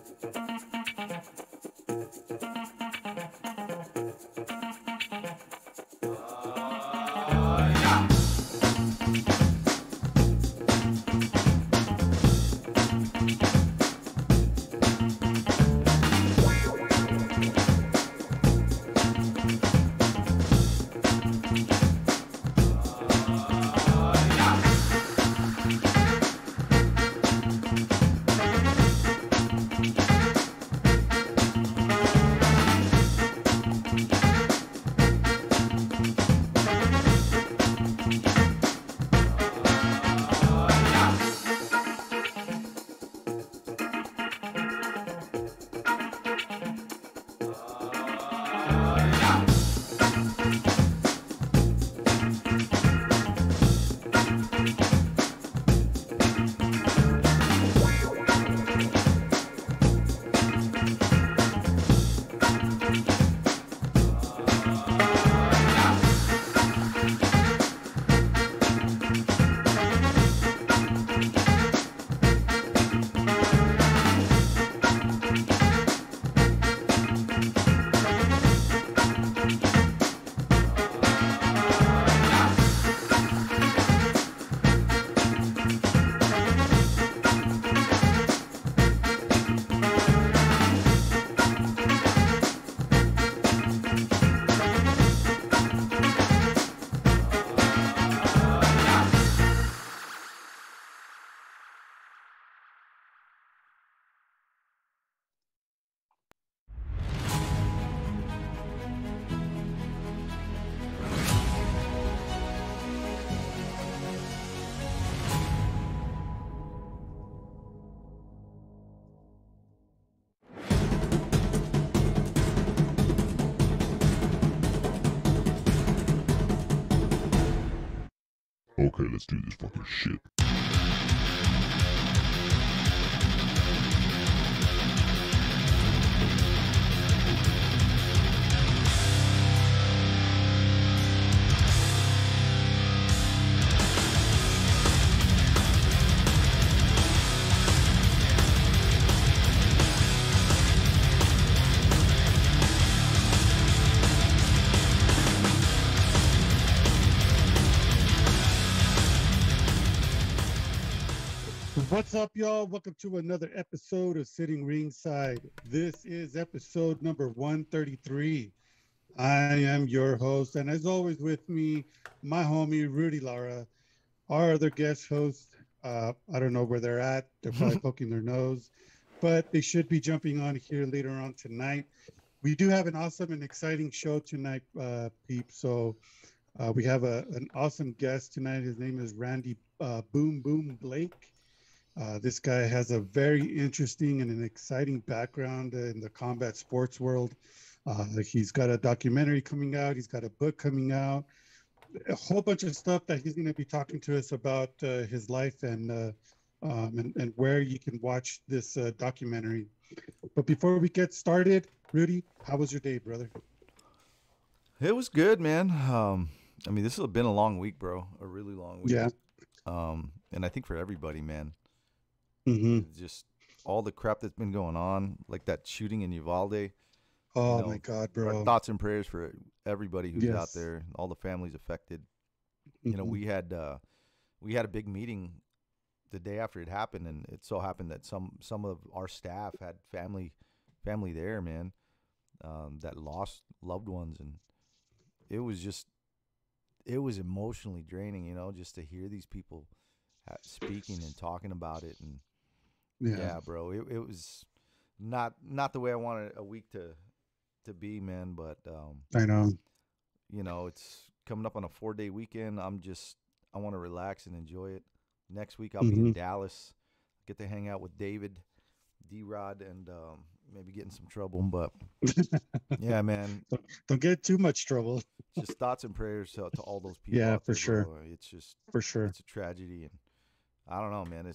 Okay, let's do this fucking shit. What's up, y'all? Welcome to another episode of Sitting Ringside. This is episode number 133. I am your host, and as always with me, my homie, Rudy Lara. Our other guest host, I don't know where they're at. They're probably poking their nose, but they should be jumping on here later on tonight. We do have an awesome and exciting show tonight, peeps. So we have an awesome guest tonight. His name is Randy Boom Boom Blake. This guy has a very interesting and an exciting background in the combat sports world. He's got a documentary coming out. He's got a book coming out. A whole bunch of stuff that he's going to be talking to us about his life and where you can watch this documentary. But before we get started, Rudy, how was your day, brother? It was good, man. I mean, this has been a long week, bro. A really long week. Yeah. And I think for everybody, man. Mm-hmm. Just all the crap that's been going on, like that shooting in Uvalde. Oh, my God, bro. Our thoughts and prayers for everybody who's out Yes. there, all the families affected. Mm-hmm. You know, we had a big meeting the day after it happened, and it so happened that some of our staff had family there, man, that lost loved ones, and it was emotionally draining, you know, just to hear these people speaking and talking about it. And yeah, bro, it was not the way I wanted a week to be, man, but I know. you know, it's coming up on a 4-day weekend. I want to relax and enjoy it. Next week I'll be in Dallas, get to hang out with David, D-Rod, and maybe get in some trouble, but yeah, man, Don't get too much trouble. just thoughts and prayers to all those people. Yeah, out for there, sure. bro. It's just, For sure. it's a tragedy, and I don't know, man.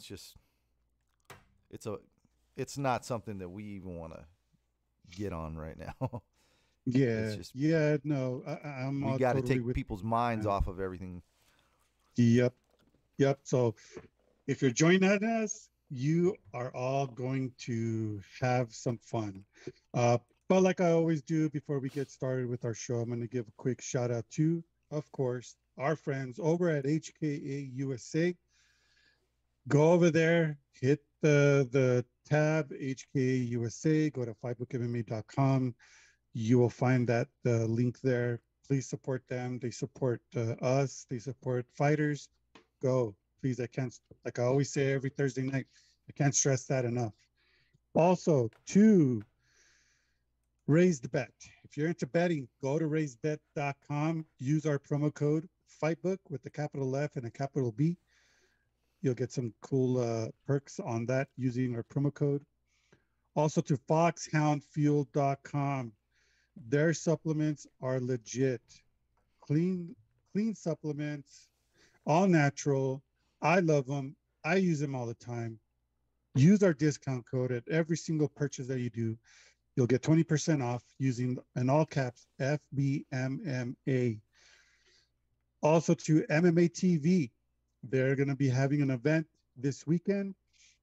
It's not something that we even want to get on right now. Yeah. just- Yeah. No, I'm We all got to totally take with. people's minds Yeah. off of everything. Yep. So if you're joining us, you are all going to have some fun. Uh, but like I always do before we get started with our show, I'm going to give a quick shout out to, of course, our friends over at HKA USA. Go over there, hit the tab HKA USA, go to fightbookmma.com. You will find that link there. Please support them. They support us. They support fighters. Go, please. I can't, like I always say every Thursday night, I can't stress that enough. Also, to Raise the Bet. If you're into betting, go to raisebet.com. Use our promo code FIGHTBOOK with the capital F and a capital B. You'll get some cool perks on that using our promo code. Also to foxhoundfuel.com. Their supplements are legit. Clean, clean supplements, all natural. I love them. I use them all the time. Use our discount code at every single purchase that you do. You'll get 20% off using in all caps FBMMA. Also to MMA TV. They're going to be having an event this weekend.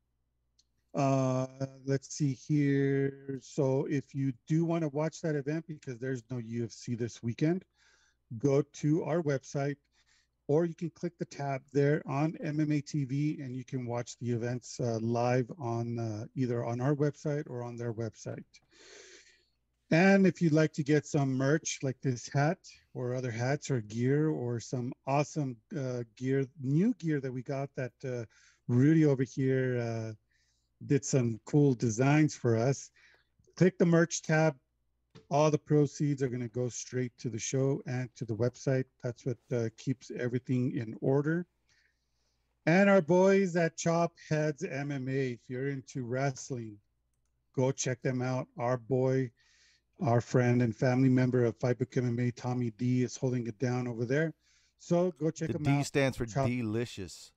Let's see here. So if you do want to watch that event because there's no UFC this weekend, go to our website or you can click the tab there on MMA TV and you can watch the events live on either on our website or on their website. And if you'd like to get some merch like this hat or other hats or gear or some awesome gear, new gear that we got that Rudy over here did some cool designs for us, click the merch tab. All the proceeds are going to go straight to the show and to the website. That's what keeps everything in order. And our boys at Chop Heads MMA, if you're into wrestling, go check them out. Our boy, our friend and family member of Fightbook MMA, Tommy D, is holding it down over there. So go check The them D out. stands for Chop. delicious.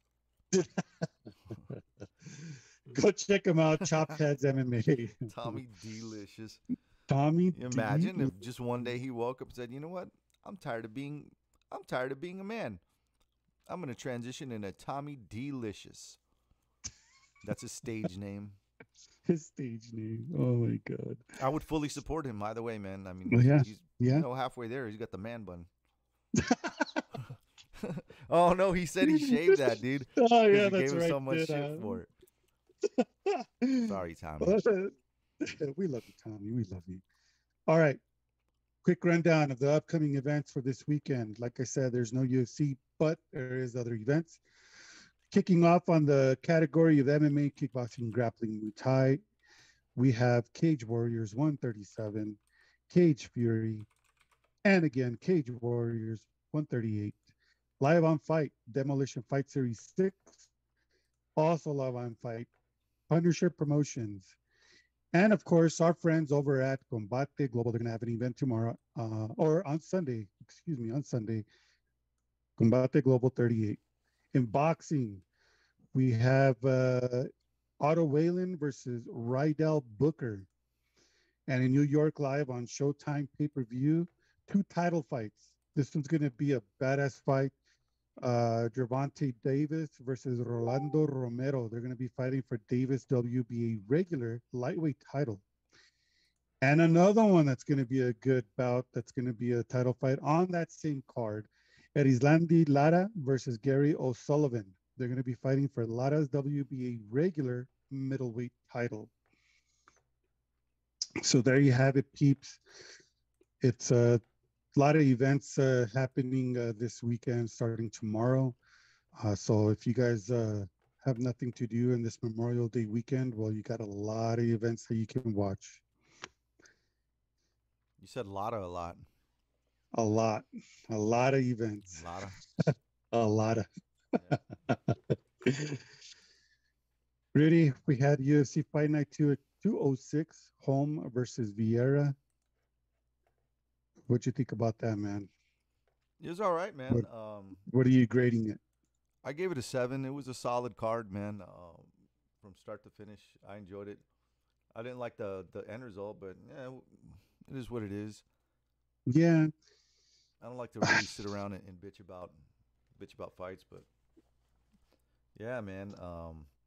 Go check them out. Chop Heads MMA. Tommy Delicious. Tommy Imagine D. if just one day he woke up and said, "You know what? I'm tired of being a man. I'm gonna transition into Tommy Delicious." That's his stage name. His stage name. Oh my God. I would fully support him either way, man. I mean, Well, yeah, he's yeah. halfway there. He's got the man bun. Oh no, he said he shaved that, dude. Oh yeah, You that's gave him right. so much did, shit for it. Sorry, Tommy. We love you, Tommy. We love you. All right. Quick rundown of the upcoming events for this weekend. Like I said, there's no UFC, but there is other events. Kicking off on the category of MMA, kickboxing, grappling, Muay Thai, we have Cage Warriors 137, Cage Fury, and again, Cage Warriors 138. Live on Fight, Demolition Fight Series 6, also live on Fight, Punisher Promotions. And of course, our friends over at Combate Global, they're going to have an event tomorrow, or on Sunday, on Sunday, Combate Global 38. In boxing, we have Otto Whalen versus Rydell Booker. And in New York Live on Showtime pay-per-view, 2 title fights. This one's going to be a badass fight. Gervonta Davis versus Rolando Romero. They're going to be fighting for Davis WBA regular lightweight title. And another one that's going to be a good bout, that's going to be a title fight on that same card. Erislandy Lara versus Gary O'Sullivan. They're going to be fighting for Lara's WBA regular middleweight title. So there you have it, peeps. It's a lot of events happening this weekend, starting tomorrow. So if you guys have nothing to do in this Memorial Day weekend, well, you got a lot of events that you can watch. You said Lotta a lot. A lot of events. Lotta. A lot of. Yeah. Rudy, we had UFC Fight Night 206, Holm versus Vieira. What'd you think about that, man? It was all right, man. What are you grading it? I gave it a 7. It was a solid card, man. From start to finish, I enjoyed it. I didn't like the end result, but yeah, it is what it is. Yeah. I don't like to really sit around and bitch about fights, but yeah, man.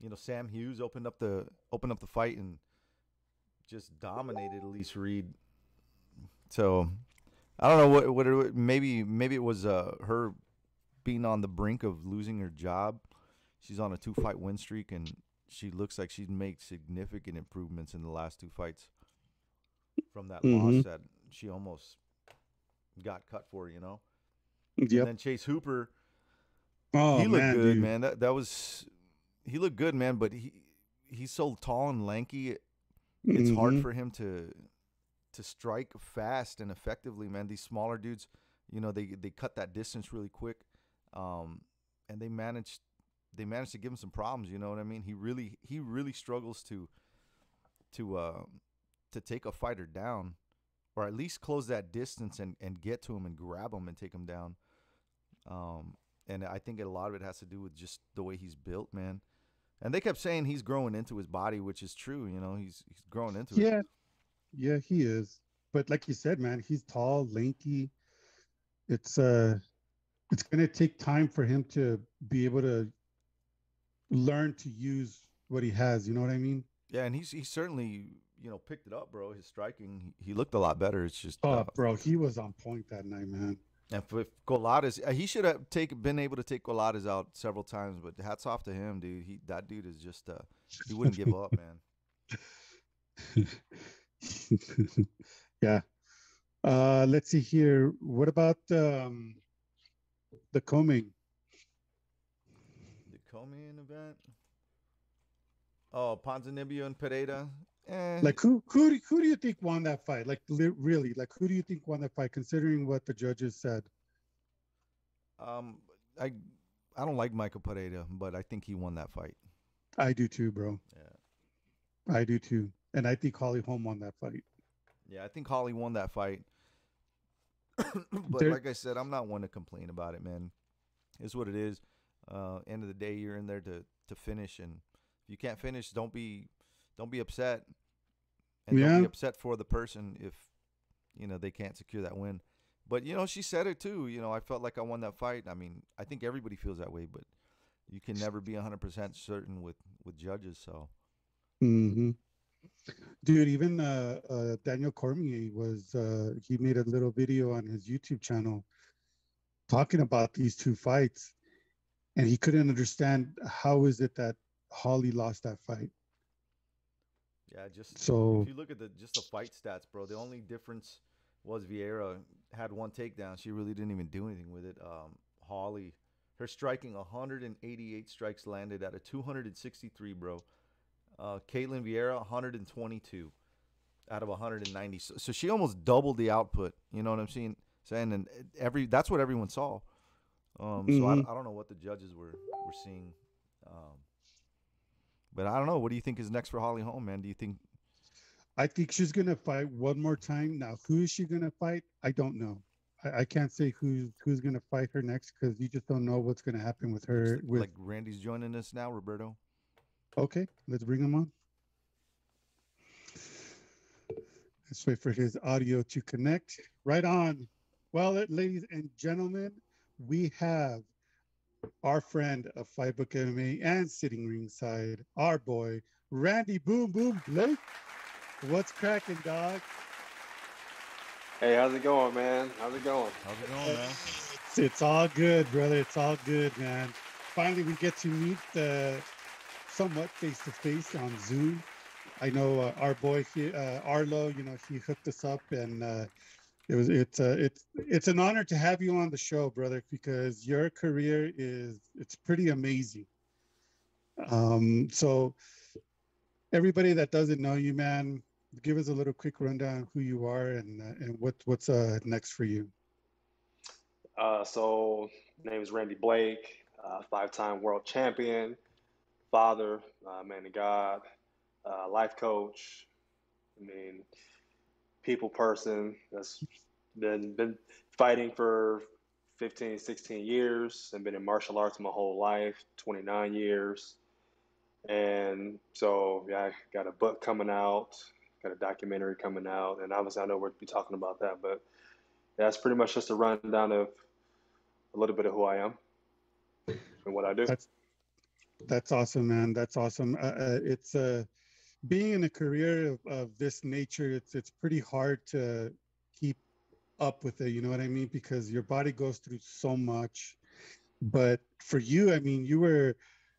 Sam Hughes opened up the fight and just dominated Elise Reed. So I don't know maybe it was her being on the brink of losing her job. She's on a 2-fight win streak, and she looks like she's made significant improvements in the last 2 fights from that Mm-hmm. loss that she almost got cut for. And Yep. then Chase Hooper, Oh he looked man, good, dude. man. He looked good, man. But he's so tall and lanky. It's hard Mm-hmm. for him to strike fast and effectively, man. These smaller dudes, they cut that distance really quick, and they managed to give him some problems. You know what I mean? He really struggles to uh, to take a fighter down, or at least close that distance and get to him and grab him and take him down. And I think a lot of it has to do with just the way he's built, man. And they kept saying he's growing into his body, which is true. He's growing into it. Yeah, yeah, he is. But like you said, man, he's tall, lanky. It's uh, it's gonna take time for him to be able to learn to use what he has. You know what I mean? Yeah, and he certainly picked it up, bro. His striking, he looked a lot better. It's just Oh, bro, he was on point that night, man. and if Coladas, he should have been able to take Coladas out several times. But hats off to him, dude. That dude is just he wouldn't give up, man. Yeah. Let's see here. What about the combing? The co-main event. Oh, Ponzinibbio and Pereira. Like who do you think won that fight? Like really, like who do you think won that fight? Considering what the judges said. Um, I I don't like Michael Pereira, but I think he won that fight. I do too, bro. Yeah, I do too. And I think Holly Holm won that fight. yeah, I think Holly won that fight. But There, like I said, I'm not one to complain about it, man. It's what it is. End of the day, you're in there to finish, and if you can't finish, don't be upset, and don't yeah, be upset for the person if they can't secure that win. But she said it too. I felt like I won that fight. I mean, I think everybody feels that way, but you can never be 100% certain with judges. So hmm dude. Even Daniel Cormier was he made a little video on his YouTube channel talking about these two fights, and he couldn't understand how is it that Holly lost that fight. yeah, just if So you look at the fight stats, bro, the only difference was Vieira had one takedown. She really didn't even do anything with it. Holly, her striking 188 strikes landed out of 263, bro. Caitlin Vieira 122 out of 190. So she almost doubled the output. You know what I'm saying? And that's what everyone saw. So hmm I don't know what the judges were seeing. Um, but I don't know. What do you think is next for Holly Holm, man? Do you think? I think she's gonna fight one more time. Now, who is she gonna fight? I don't know. I can't say who's gonna fight her next because you just don't know what's gonna happen with Looks her. With like Randy's joining us now, Roberto. okay, let's bring him on. Let's wait for his audio to connect. Right on. Well, ladies and gentlemen, we have our friend of Fight Book MMA and sitting ringside, our boy Randy Boom Boom Blake. What's cracking, dog? Hey, how's it going, man? How's it going? How's it going, man? It's all good, brother. It's all good, man. Finally, we get to meet somewhat face to face on Zoom. I know our boy here, Arlo. He hooked us up, and it's an honor to have you on the show, brother, because your career it's pretty amazing. So everybody that doesn't know you, man, give us a little quick rundown of who you are and what's next for you. So, name is Randy Blake, five-time world champion, father, man of God, life coach. I mean, people person that's been fighting for 15, 16 years and been in martial arts my whole life, 29 years. And so, yeah, I got a book coming out, got a documentary coming out, and obviously I know we'll be talking about that, but that's pretty much just a rundown of a little bit of who I am and what I do. That's That's awesome, man. That's awesome. It's being in a career of this nature. It's pretty hard to keep up with it. You know what I mean? Because your body goes through so much. But for you, I mean, you were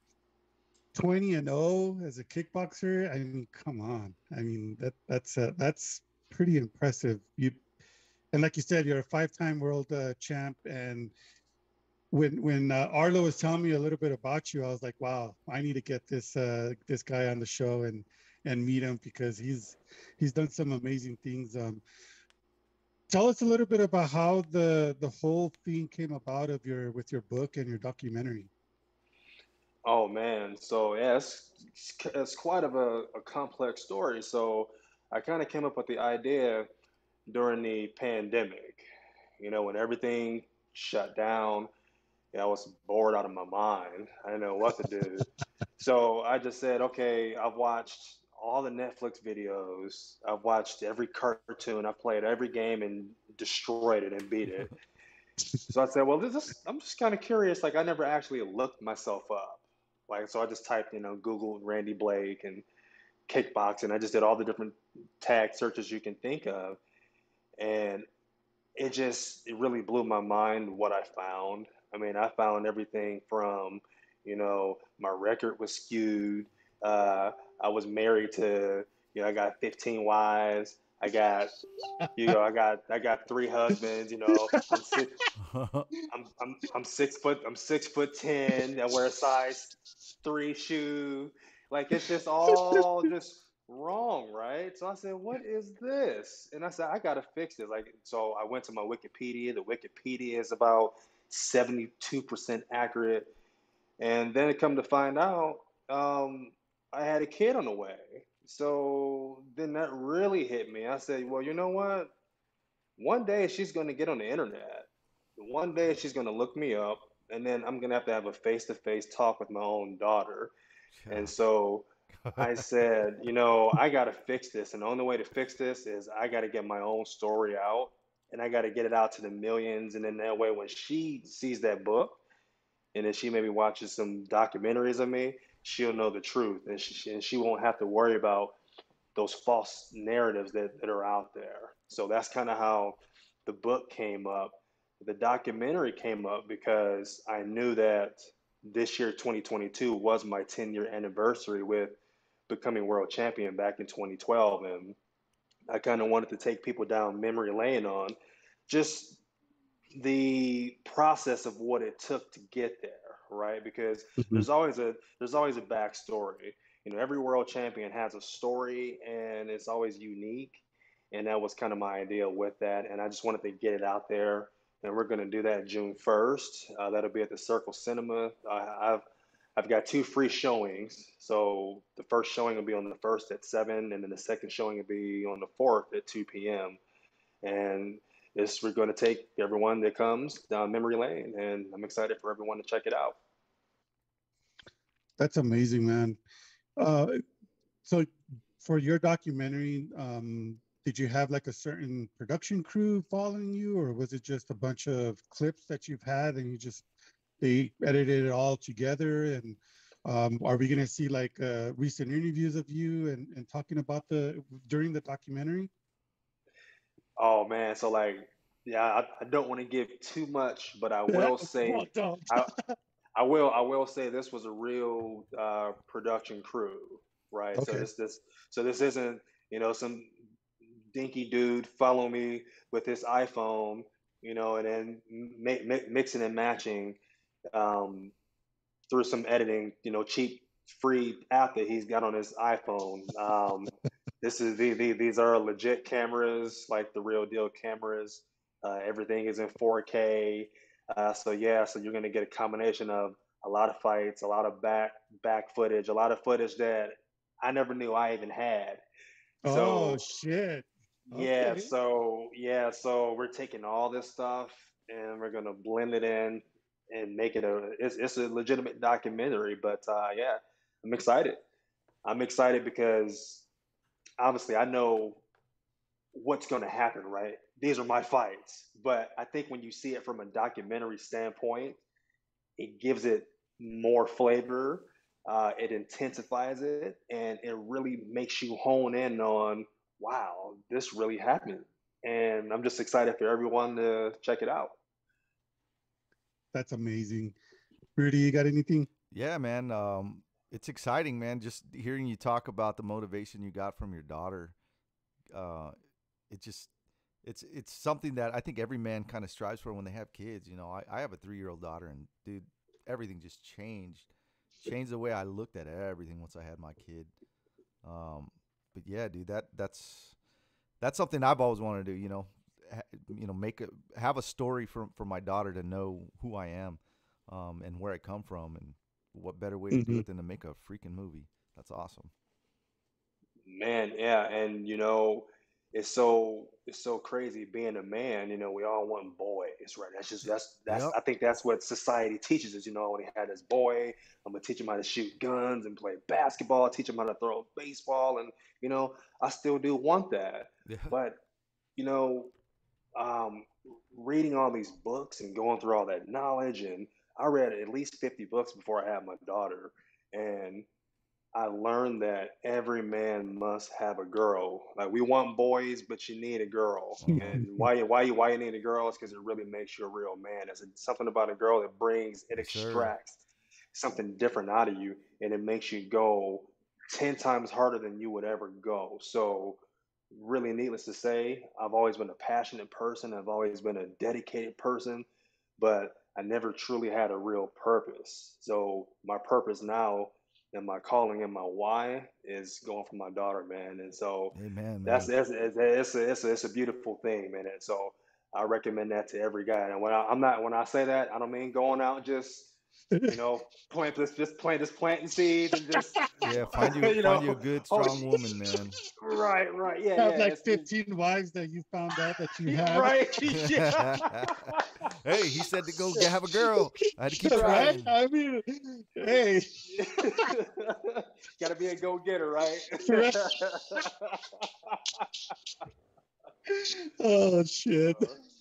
20-0 as a kickboxer. I mean, come on. I mean, that's pretty impressive. You and like you said, you're a five-time world champ. And when Arlo was telling me a little bit about you, I was like, wow, I need to get this guy on the show and meet him because he's done some amazing things. Tell us a little bit about how the whole thing came about of your with your book and your documentary. Oh man, so yeah, it's quite of a complex story. So I kind of came up with the idea during the pandemic, when everything shut down. I was bored out of my mind. I didn't know what to do. So I just said, okay, I've watched all the Netflix videos. I've watched every cartoon. I've played every game and destroyed it and beat it. So I said, well, I'm just kind of curious. Like, I never actually looked myself up. Like, so I just typed, Google Randy Blake and kickboxing. I just did all the different tag searches you can think of. And it really blew my mind what I found. I mean, I found everything from, my record was skewed. Uh, I was married to, I got 15 wives. I got three husbands. I'm 6 foot. I'm 6'10". I wear a size 3 shoe. Like it's just all just wrong, right? So I said, "What is this?" And I said, "I gotta fix this." Like, so I went to my Wikipedia. The Wikipedia is about 72% accurate, and then it come to find out, I had a kid on the way. So then that really hit me. I said, "Well, you know what? One day she's going to get on the internet. One day she's going to look me up, and then I'm going to have a face to face talk with my own daughter." And Yeah. so I said, I got to fix this. And the only way to fix this is I got to get my own story out and I got to get it out to the millions. And then that way, when she sees that book and then she maybe watches some documentaries of me, she'll know the truth and she won't have to worry about those false narratives that are out there. So that's kind of how the book came up. The documentary came up because I knew that this year, 2022, was my 10-year anniversary with becoming world champion back in 2012. And I kind of wanted to take people down memory lane on just the process of what it took to get there, right? Because Mhm. there's always a backstory. Every world champion has a story, and it's always unique. And that was kind of my idea with that. And I just wanted to get it out there. And we're going to do that June 1st. That'll be at the Circle Cinema. I've got two free showings. So the first showing will be on the 1st at 7, and then the second showing will be on the 4th at 2 p.m. And we're going to take everyone that comes down memory lane, and I'm excited for everyone to check it out. That's amazing, man. Uh, so for your documentary, did you have like a certain production crew following you, or was it just a bunch of clips that you've had and they edited it all together? And are we gonna see like recent interviews of you and talking about during the documentary? Oh man, so like, yeah, I don't want to give too much, but I Yeah, will say, well, don't. I I will say this was a real production crew, right? So Okay. this isn't some dinky dude follow me with his iPhone, and then mixing and matching um, through some editing, cheap free app that he's got on his iPhone. These are legit cameras, like the real deal cameras. Everything is in 4K. So yeah, so you're gonna get a combination of a lot of fights, a lot of back footage, a lot of footage that I never knew I even had. Oh So shit. Okay. so we're taking all this stuff and we're gonna blend it in and make it it's a legitimate documentary. But yeah, I'm excited. I'm excited because obviously I know what's gonna happen, right? These are my fights. But I think when you see it from a documentary standpoint, it gives it more flavor it intensifies it, and it really makes you hone in on, wow, this really happened. And I'm just excited for everyone to check it out. That's amazing. Rudy, you got anything? Yeah, man. It's exciting, man. Just hearing you talk about the motivation you got from your daughter. Uh, it just it's something that I think every man kind of strives for when they have kids. You know, I have a 3-year-old daughter, and dude, everything just changed the way I looked at everything once I had my kid. But yeah, dude, that's something I've always wanted to do. Have a story for my daughter to know who I am, and where I come from, and what better way to do Hmm. it than to make a freaking movie? That's awesome. Man, yeah, and it's so crazy being a man. We all want boys, right? That's Yep. I think that's what society teaches us. When he had this boy, I'm gonna teach him how to shoot guns and play basketball, teach him how to throw a baseball, and I still do want that. Yeah. But you know, um, reading all these books and going through all that knowledge, and I read at least 50 books before I had my daughter, and I learned that every man must have a girl. Like, we want boys, but you need a girl. Uh-huh. And why you need a girl is because it really makes you a real man. There's something about a girl that it Yes, sir. extracts something different out of you, and it makes you go 10 times harder than you would ever go. So, really, needless to say, I've always been a passionate person. I've always been a dedicated person, but I never truly had a real purpose. So my purpose now and my calling and my why is going for my daughter, man. And so Amen, that's man. it's a beautiful thing, man. And so I recommend that to every guy. And when I say that, I don't mean going out just just planting seeds and just Yeah, find you you find you a know good, oh strong woman, man. right, yeah, Have yeah, like 15 wives that you found out that you have. right, yeah. Hey, he said to go have a girl. I had to keep Right? trying. I mean, hey, Gotta be a go-getter, right? right? Oh shit.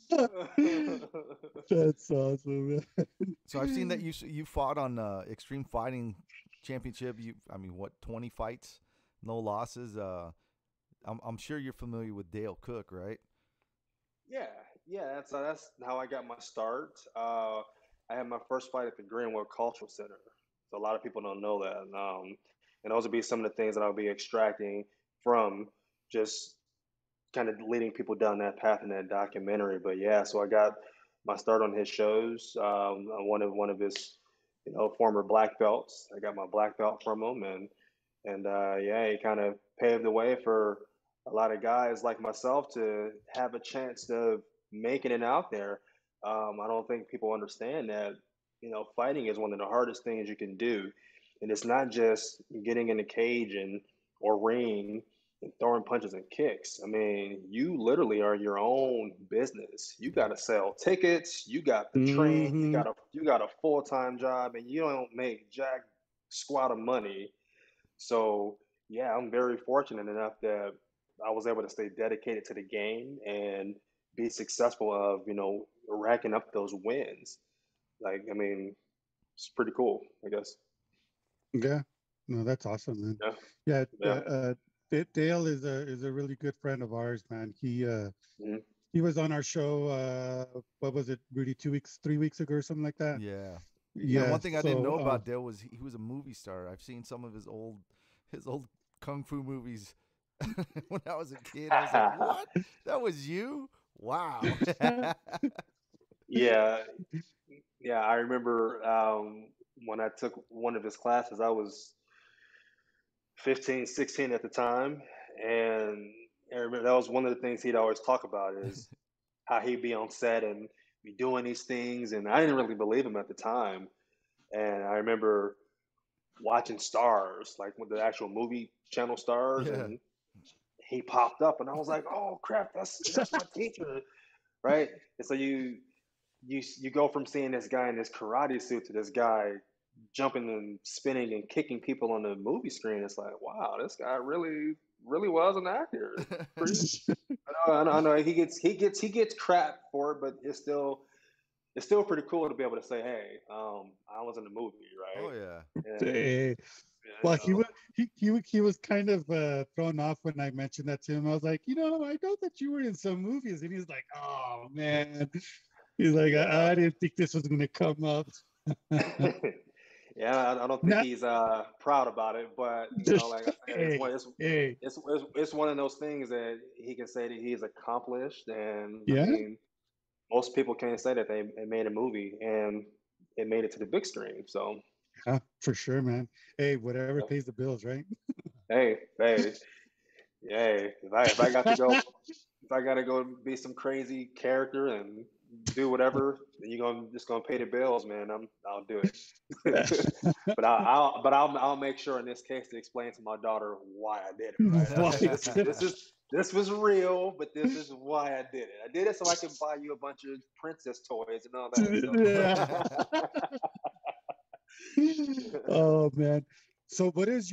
That's awesome, man. So I've seen that you fought on Extreme Fighting Championship. I mean, what, 20 fights, no losses. I'm sure you're familiar with Dale Cook, right? Yeah, yeah, that's how I got my start. I had my first fight at the Greenwood Cultural Center. So a lot of people don't know that. And those would be some of the things that I'll be extracting from just kind of leading people down that path in that documentary. But yeah, so I got my start on his shows. One of his, former black belts. I got my black belt from him, and yeah, he kind of paved the way for a lot of guys like myself to have a chance of making it out there. I don't think people understand that fighting is one of the hardest things you can do, and it's not just getting in a cage and or ring and throwing punches and kicks. I mean, you literally are your own business. You got to sell tickets. You got to train. You Hmm. got a full time job, and you don't make jack squat of money. So yeah, I'm very fortunate enough that I was able to stay dedicated to the game and be successful of racking up those wins. Like, I mean, it's pretty cool, I guess. Yeah. No, that's awesome, man. Yeah, Yeah, yeah. Dale is a really good friend of ours, man. Mhm. He was on our show. What was it, Rudy? 2 weeks, 3 weeks ago, or something like that. Yeah. Yeah. Yeah. One thing I didn't So, know about Dale was he was a movie star. I've seen some of his old kung fu movies when I was a kid. I was like, what? That was you? Wow. Yeah, yeah. I remember when I took one of his classes, I was 15, 16 at the time, and I remember that was one of the things he'd always talk about is how he'd be on set and be doing these things, and I didn't really believe him at the time. And I remember watching Stars, like with the actual movie channel Stars, Yeah. and he popped up, and I was like, "Oh crap, that's my teacher, right?" And so you go from seeing this guy in this karate suit to this guy jumping and spinning and kicking people on the movie screen. It's like, wow, this guy really was an actor. Pretty. I know he gets crap for it, but it's still it's still pretty cool to be able to say, hey, I was in the movie, Oh right? yeah. And Eh, you well, know, he was kind of thrown off when I mentioned that to him. I was like, I know that you were in some movies, and he's like, oh man, he's like, yeah. I didn't think this was gonna come up. Yeah, I don't think Not he's proud about it, but just like I said, hey, hey, it's one of those things that he can say that he's accomplished, and I yeah, mean, most people can't say that they made a movie and it made it to the big screen. So, yeah, for sure, man. Hey, whatever yeah. pays the bills, right? Hey, hey, if I got to go, if I got to go be some crazy character and do whatever, then you're gonna just gonna pay the bills, man. I'll do it. But I'll make sure in this case to explain to my daughter why I did it. Right? Why? Okay, this was real, but this is why I did it. I did it so I can buy you a bunch of princess toys and all that. Yeah. So Oh man. So what is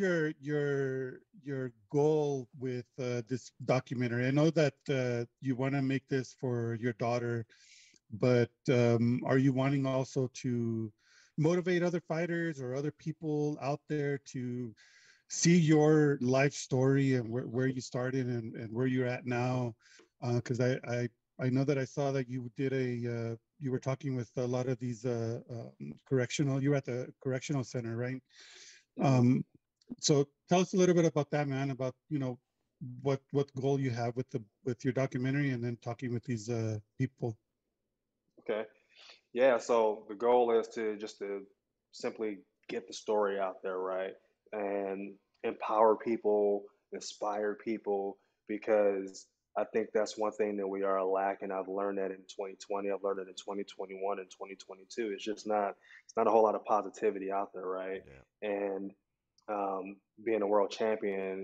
your goal with this documentary? I know that you want to make this for your daughter, but are you wanting also to motivate other fighters or other people out there to see your life story and where you started and where you're at now? Because I know that I saw that you did you were talking with a lot of these correctional. You were at the correctional center, right? mhm. Um, so tell us a little bit about that, man. About what goal you have with your documentary, and then talking with these people. Okay. Yeah, so the goal is to just to simply get the story out there, right? And empower people, inspire people, because I think that's one thing that we are lacking. I've learned that in 2020, I've learned it in 2021 and 2022. It's not a whole lot of positivity out there, right? Yeah. And being a world champion,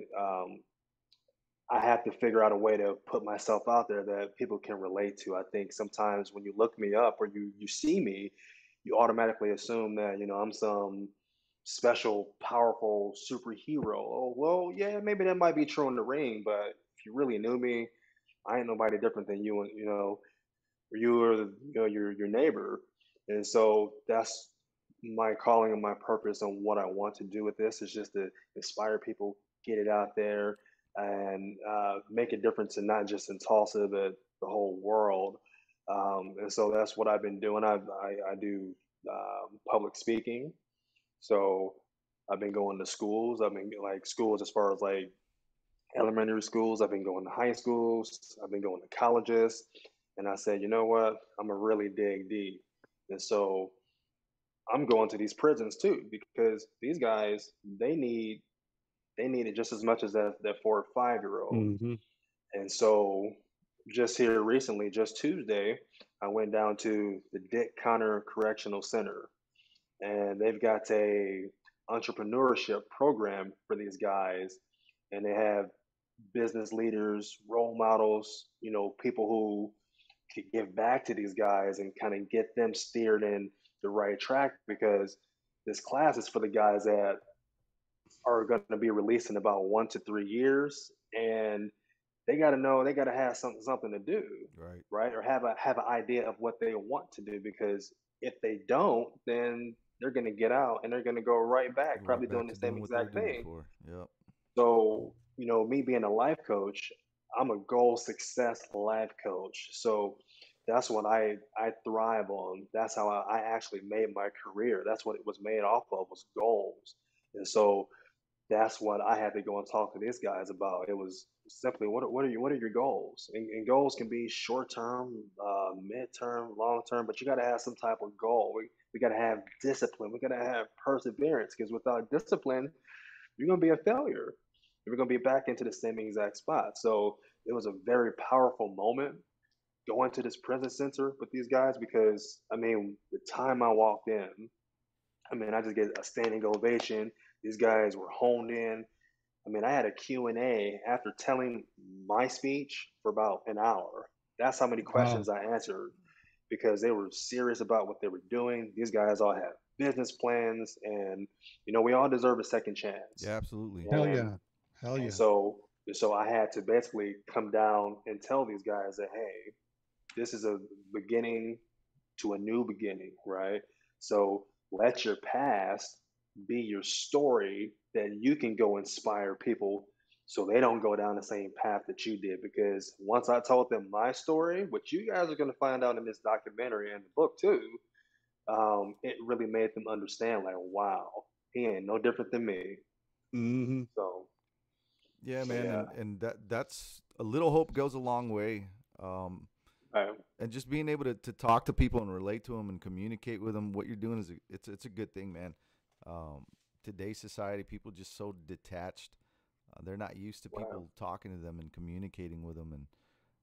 I have to figure out a way to put myself out there that people can relate to. I think sometimes when you look me up or you see me, you automatically assume that, I'm some special, powerful superhero. Oh, well, yeah, maybe that might be true in the ring, but if you really knew me, I ain't nobody different than you, and or you or your neighbor. And so that's my calling and my purpose on what I want to do with this is just to inspire people, get it out there, and make a difference in not just in Tulsa but the whole world. And so that's what I've been doing. I do public speaking. So I've been going to schools. I've been like schools as far as like elementary schools. I've been going to high schools. I've been going to colleges. And I said, you know what? I'm gonna really dig deep. And so I'm going to these prisons too because these guys they need it just as much as that 4 or 5 year old. Hmm. And so just here recently, just Tuesday, I went down to the Dick Connor Correctional Center, and they've got a entrepreneurship program for these guys, and they have business leaders, role models, people who could give back to these guys and kind of get them steered in the right track because this class is for the guys that are going to be released in about 1 to 3 years, and they got to know they got to have something to do, Right. right? Or have an idea of what they want to do because if they don't, then they're going to get out and they're going to go right back, Go right probably back doing to the same doing what they were exact doing thing. before. Yep. So, me being a life coach, I'm a goal success life coach. So that's what I thrive on. That's how I actually made my career. That's what it was made off of was goals. And so that's what I had to go and talk to these guys about. It was simply what are your goals? And goals can be short term, mid term, long term, but you got to have some type of goal. We got to have discipline. We got to have perseverance because without discipline, you're going to be a failure. You're going to be back into the same exact spot. So it was a very powerful moment going to this prison center with these guys because I mean, the time I walked in, I mean, I just get a standing ovation. These guys were honed in. I mean, I had a Q&A after telling my speech for about an hour. That's how many Wow. questions I answered because they were serious about what they were doing. These guys all have business plans, and we all deserve a second chance. Yeah, absolutely. Hell And yeah. Hell and yeah. so I had to basically come down and tell these guys that hey, this is a beginning to a new beginning, right? So let your past be your story that you can go inspire people so they don't go down the same path that you did. Because once I told them my story, which you guys are going to find out in this documentary and the book too, it really made them understand, like, wow, he ain't no different than me. Hmm. So, Yeah, so man, yeah, and that's a little hope goes a long way. Um, right, and just being able to talk to people and relate to them and communicate with them, what you're doing is it's a good thing, man. Um, Today's society, people just so detached. They're not used to right, people talking to them and communicating with them, and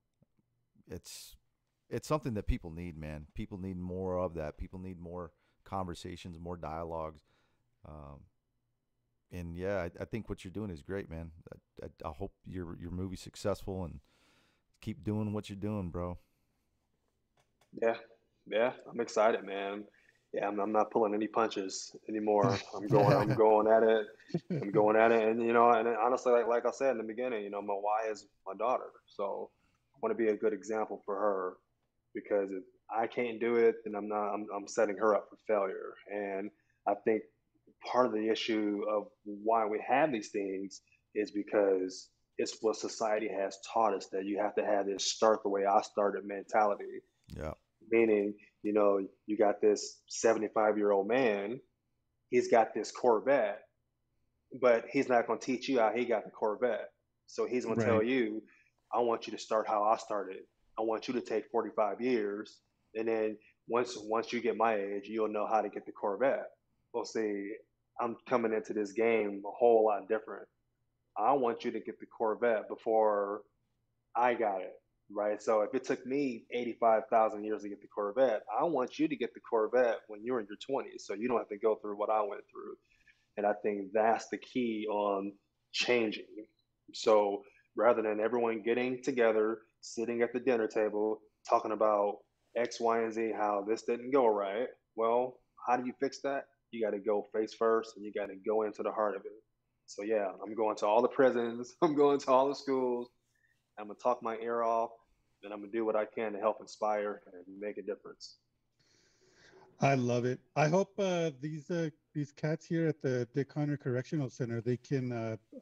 it's it's something that people need, man. People need more of that. People need more conversations, more dialogues. Um, and yeah, I think what you're doing is great, man. I hope your movie's successful and keep doing what you're doing, bro. yeah, yeah. I'm excited, man. Yeah, I'm not pulling any punches anymore. I'm going at it. I'm going at it, and and honestly, like I said in the beginning, my why is my daughter. So I want to be a good example for her because if I can't do it, then I'm not. I'm setting her up for failure. And I think part of the issue of why we have these things is because it's what society has taught us that you have to have this start the way I started mentality. Yeah. Meaning, you got this 75-year-old man, he's got this Corvette, but he's not going to teach you how he got the Corvette. So he's going to tell Right. you, I want you to start how I started. I want you to take 45 years, and then once you get my age, you'll know how to get the Corvette. Well, see, I'm coming into this game a whole lot different. I want you to get the Corvette before I got it, right? So if it took me 85,000 years to get the Corvette, I want you to get the Corvette when you're in your 20s, so you don't have to go through what I went through. And I think that's the key on changing. So rather than everyone getting together, sitting at the dinner table, talking about X, Y, and Z, how this didn't go right, well, how do you fix that? You got to go face first and you got to go into the heart of it. So, yeah, I'm going to all the prisons, I'm going to all the schools, I'm going to talk my ear off, and I'm going to do what I can to help inspire and make a difference. I love it. I hope these cats here at the Dick Hunter Correctional Center, they can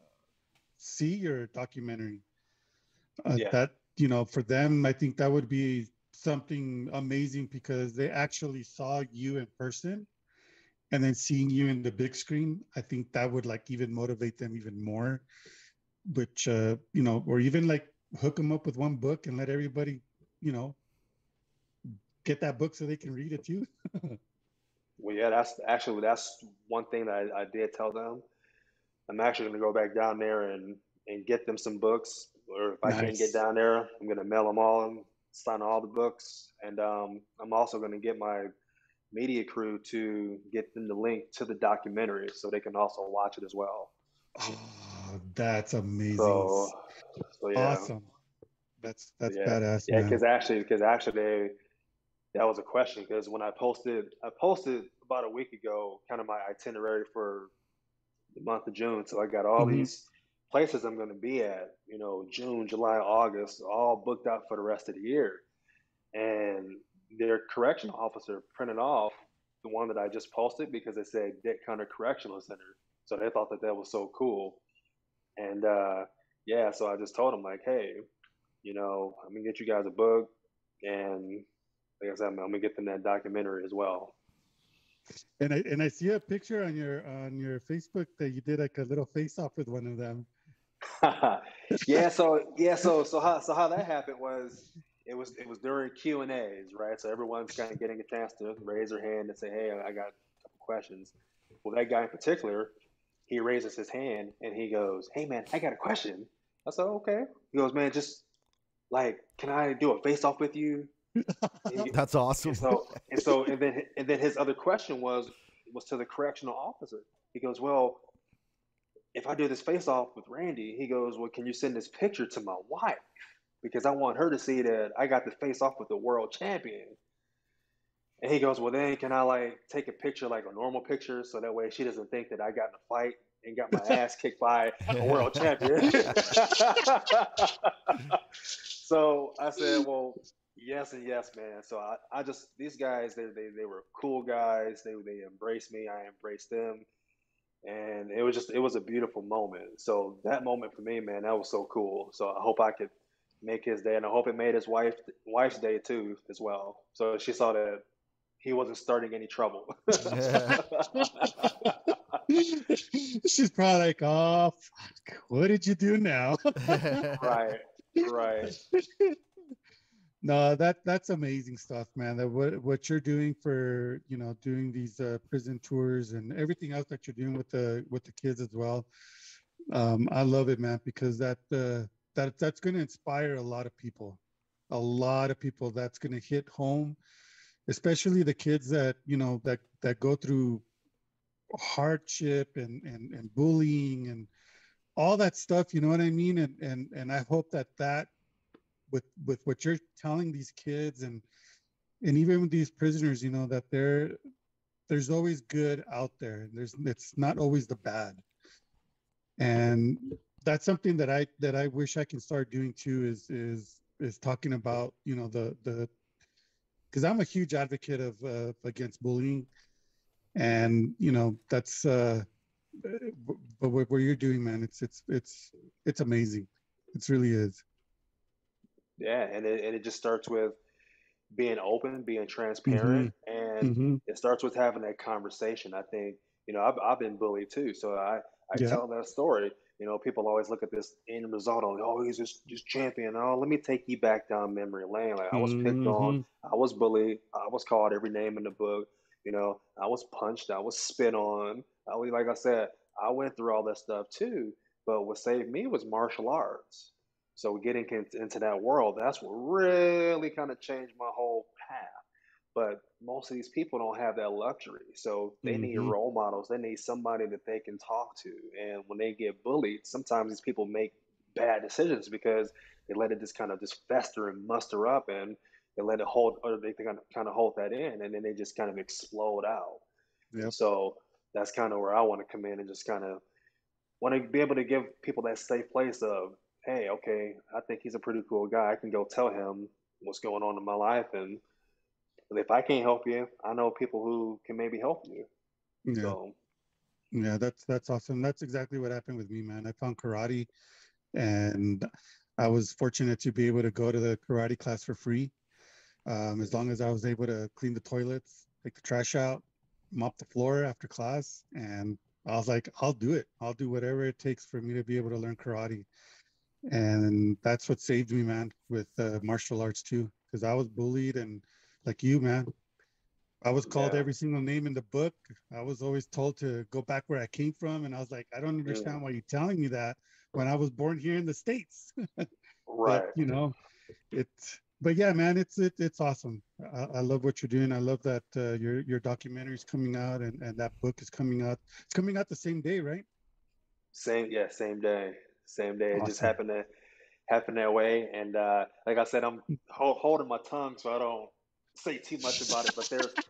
see your documentary. Yeah, That, for them, I think that would be something amazing because they actually saw you in person, and then seeing you in the big screen. I think that would like even motivate them even more, which or even like hook them up with one book and let everybody, you know, get that book so they can read it too. well, yeah, that's one thing that I did tell them. I'm actually going to go back down there and get them some books. Or if I can't get Nice. down there, I'm going to mail them all and sign all the books. And I'm also going to get my media crew to get them the link to the documentary so they can also watch it as well. Oh, that's amazing. So, so yeah, Awesome. so That's yeah, badass, yeah. man. Because actually, that was a question. Because when I posted about a week ago, kind of my itinerary for the month of June. So I got all Hmm. these places I'm going to be at, June, July, August, all booked out for the rest of the year. And their correctional officer printed off the one that I just posted because it said Dick Hunter Correctional Center. So they thought that that was so cool. And yeah, so I just told them, like, hey, I'm going to get you guys a book. And like I said, I'm going to get them that documentary as well. And I see a picture on your Facebook that you did like a little face off with one of them. So how that happened was it was during Q&As, right? So everyone's kind of getting a chance to raise their hand and say, "Hey, I got a couple questions." Well, that guy in particular, he raises his hand and he goes, "Hey, man, I got a question." I said, "Okay." He goes, "Man, just like, can I do a face off with you?" And, he, That's and awesome. so and then his other question was to the correctional officer. He goes, "Well, if I do this face off with Randy," he goes, "Well, can you send this picture to my wife? Because I want her to see that I got the face off with the world champion." And he goes, "Well, then can I like take a picture, like a normal picture, so that way she doesn't think that I got in a fight and got my ass kicked by a world champion?" So I said, "Well, Yes and yes, man. So I just these guys they were cool guys. They embraced me. I embraced them, and it was a beautiful moment. So that moment for me, man, that was so cool. So I hope I could make his day, and I hope it made his wife's day too as well. So she saw that he wasn't starting any trouble. She's probably like, oh, fuck, what did you do now? Right, right. No, that's amazing stuff, man. That what you're doing for, doing these prison tours and everything else that you're doing with the kids as well. I love it, man, because that's going to inspire a lot of people, a lot of people. That's going to hit home, especially the kids that that go through hardship and bullying and all that stuff. You know what I mean? And I hope that with what you're telling these kids and even with these prisoners, that there's always good out there. It's not always the bad. And that's something that I wish I can start doing too, is talking about, the because I'm a huge advocate of against bullying. And that's but what you're doing, man, it's amazing. It really is. Yeah, and it just starts with being open, being Mm-hmm. transparent, and Mm-hmm. it starts with having that conversation. I think, I've been bullied too, so I Yeah. tell that story. People always look at this end result on, oh, he's just champion. Oh, let me take you back down memory lane. Like I was picked on, Mm-hmm. I was bullied, I was called every name in the book. I was punched, I was spit on. Like I said, I went through all that stuff too. But what saved me was martial arts. So getting into that world, that's what really kind of changed my whole path. But most of these people don't have that luxury. So they need Mm-hmm. role models. They need somebody that they can talk to. And when they get bullied, sometimes these people make bad decisions because they let it just fester and muster up, and they let it hold, or they kind of hold that in, and then they just kind of explode out. And Yep. so that's kind of where I want to come in and just kind of want to be able to give people that safe place of, hey, okay, I think he's a pretty cool guy. I can go tell him what's going on in my life, and if I can't help you, I know people who can maybe help you. Yeah. So, Yeah, that's awesome. That's exactly what happened with me, man. I found karate, and I was fortunate to be able to go to the karate class for free. As long as I was able to clean the toilets, take the trash out, mop the floor after class. And I was like, I'll do it. I'll do whatever it takes for me to be able to learn karate. And that's what saved me, man, with martial arts too, because I was bullied, and like you, man, I was called yeah, every single name in the book. I was always told to go back where I came from, and I was like, I don't mm, understand why you're telling me that when I was born here in the States. But right. but yeah, man, it's awesome. I love what you're doing. I love that your documentary is coming out, and that book is coming out. It's coming out the same day, right? Yeah, same day, same day. It just Awesome. happened to happen that way, and like I said, I'm holding my tongue so I don't say too much about it.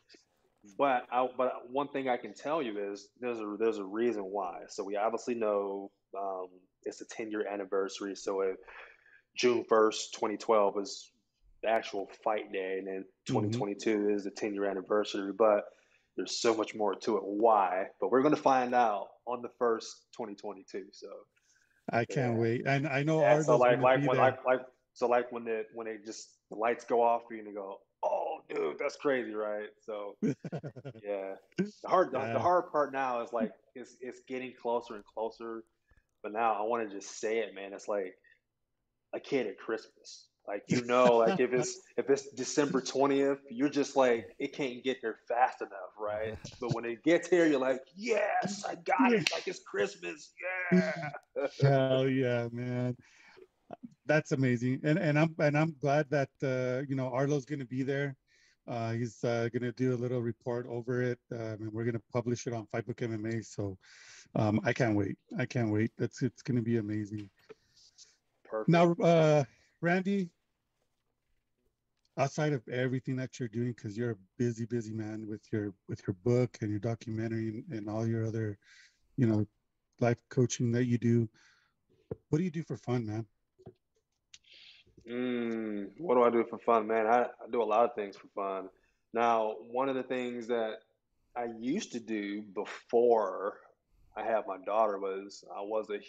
But one thing I can tell you is there's a reason why. So we obviously know it's a 10-year anniversary. So June 1st, 2012 is the actual fight day, and then Hmm. 2022 is the 10-year anniversary. But there's so much more to it. Why? But we're going to find out on the first 2022. So I can't yeah, wait, and I know yeah. So Arlo's gonna be there. when the lights go off for you and you go, oh, dude, that's crazy, right? So yeah, the Yeah. hard part now is like it's getting closer and closer. But now I want to just say it, man. It's like a kid at Christmas. Like like if it's December 20th, you're just like it can't get here fast enough, right? But when it gets here, you're like, yes, I got Yeah. it. Like it's Christmas, yeah. Hell yeah, man. That's amazing. And I'm glad that Arlo's gonna be there. He's gonna do a little report over it, and we're gonna publish it on Fightbook MMA. So I can't wait. I can't wait. It's gonna be amazing. Perfect. Now, Randy, outside of everything that you're doing, because you're a busy, busy man with your book and your documentary and all your other, you know, life coaching that you do, what do you do for fun, man? What do I do for fun, man? I do a lot of things for fun. Now, one of the things that I used to do before I had my daughter was I was a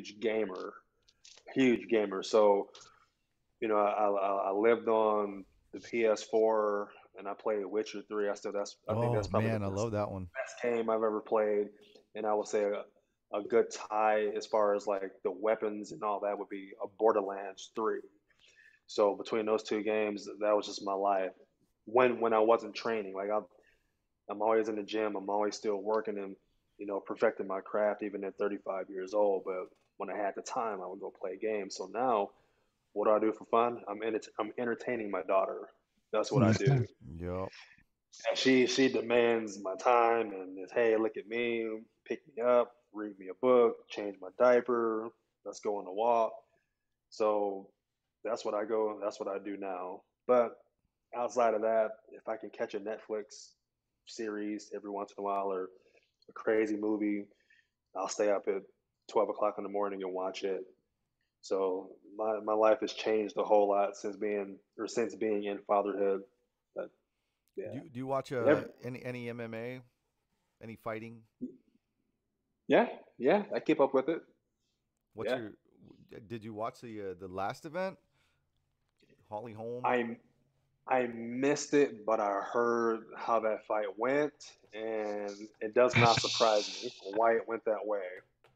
huge gamer. So, I lived on the PS4 and I played Witcher 3. I think Oh that's probably the man, I love that one. best game I've ever played. And I would say a good tie as far as like the weapons and all that would be a Borderlands 3. So between those two games, that was just my life. When I wasn't training, like I'm always in the gym. I'm always still working and perfecting my craft even at 35 years old. But when I had the time, I would go play games. So now, what do I do for fun? I'm entertaining my daughter. That's what I do. Yup. And she demands my time and is, hey, look at me, pick me up, read me a book, change my diaper, let's go on a walk. So that's what I do now. But outside of that, if I can catch a Netflix series every once in a while or a crazy movie, I'll stay up at 12 o'clock in the morning and watch it. So my life has changed a whole lot since being in fatherhood. But yeah. Do you watch Every, any MMA, any fighting? yeah, yeah, I keep up with it. What's Yeah. your? Did you watch the last event? Holly Holm. I I missed it, but I heard how that fight went, and it does not surprise me why it went that way.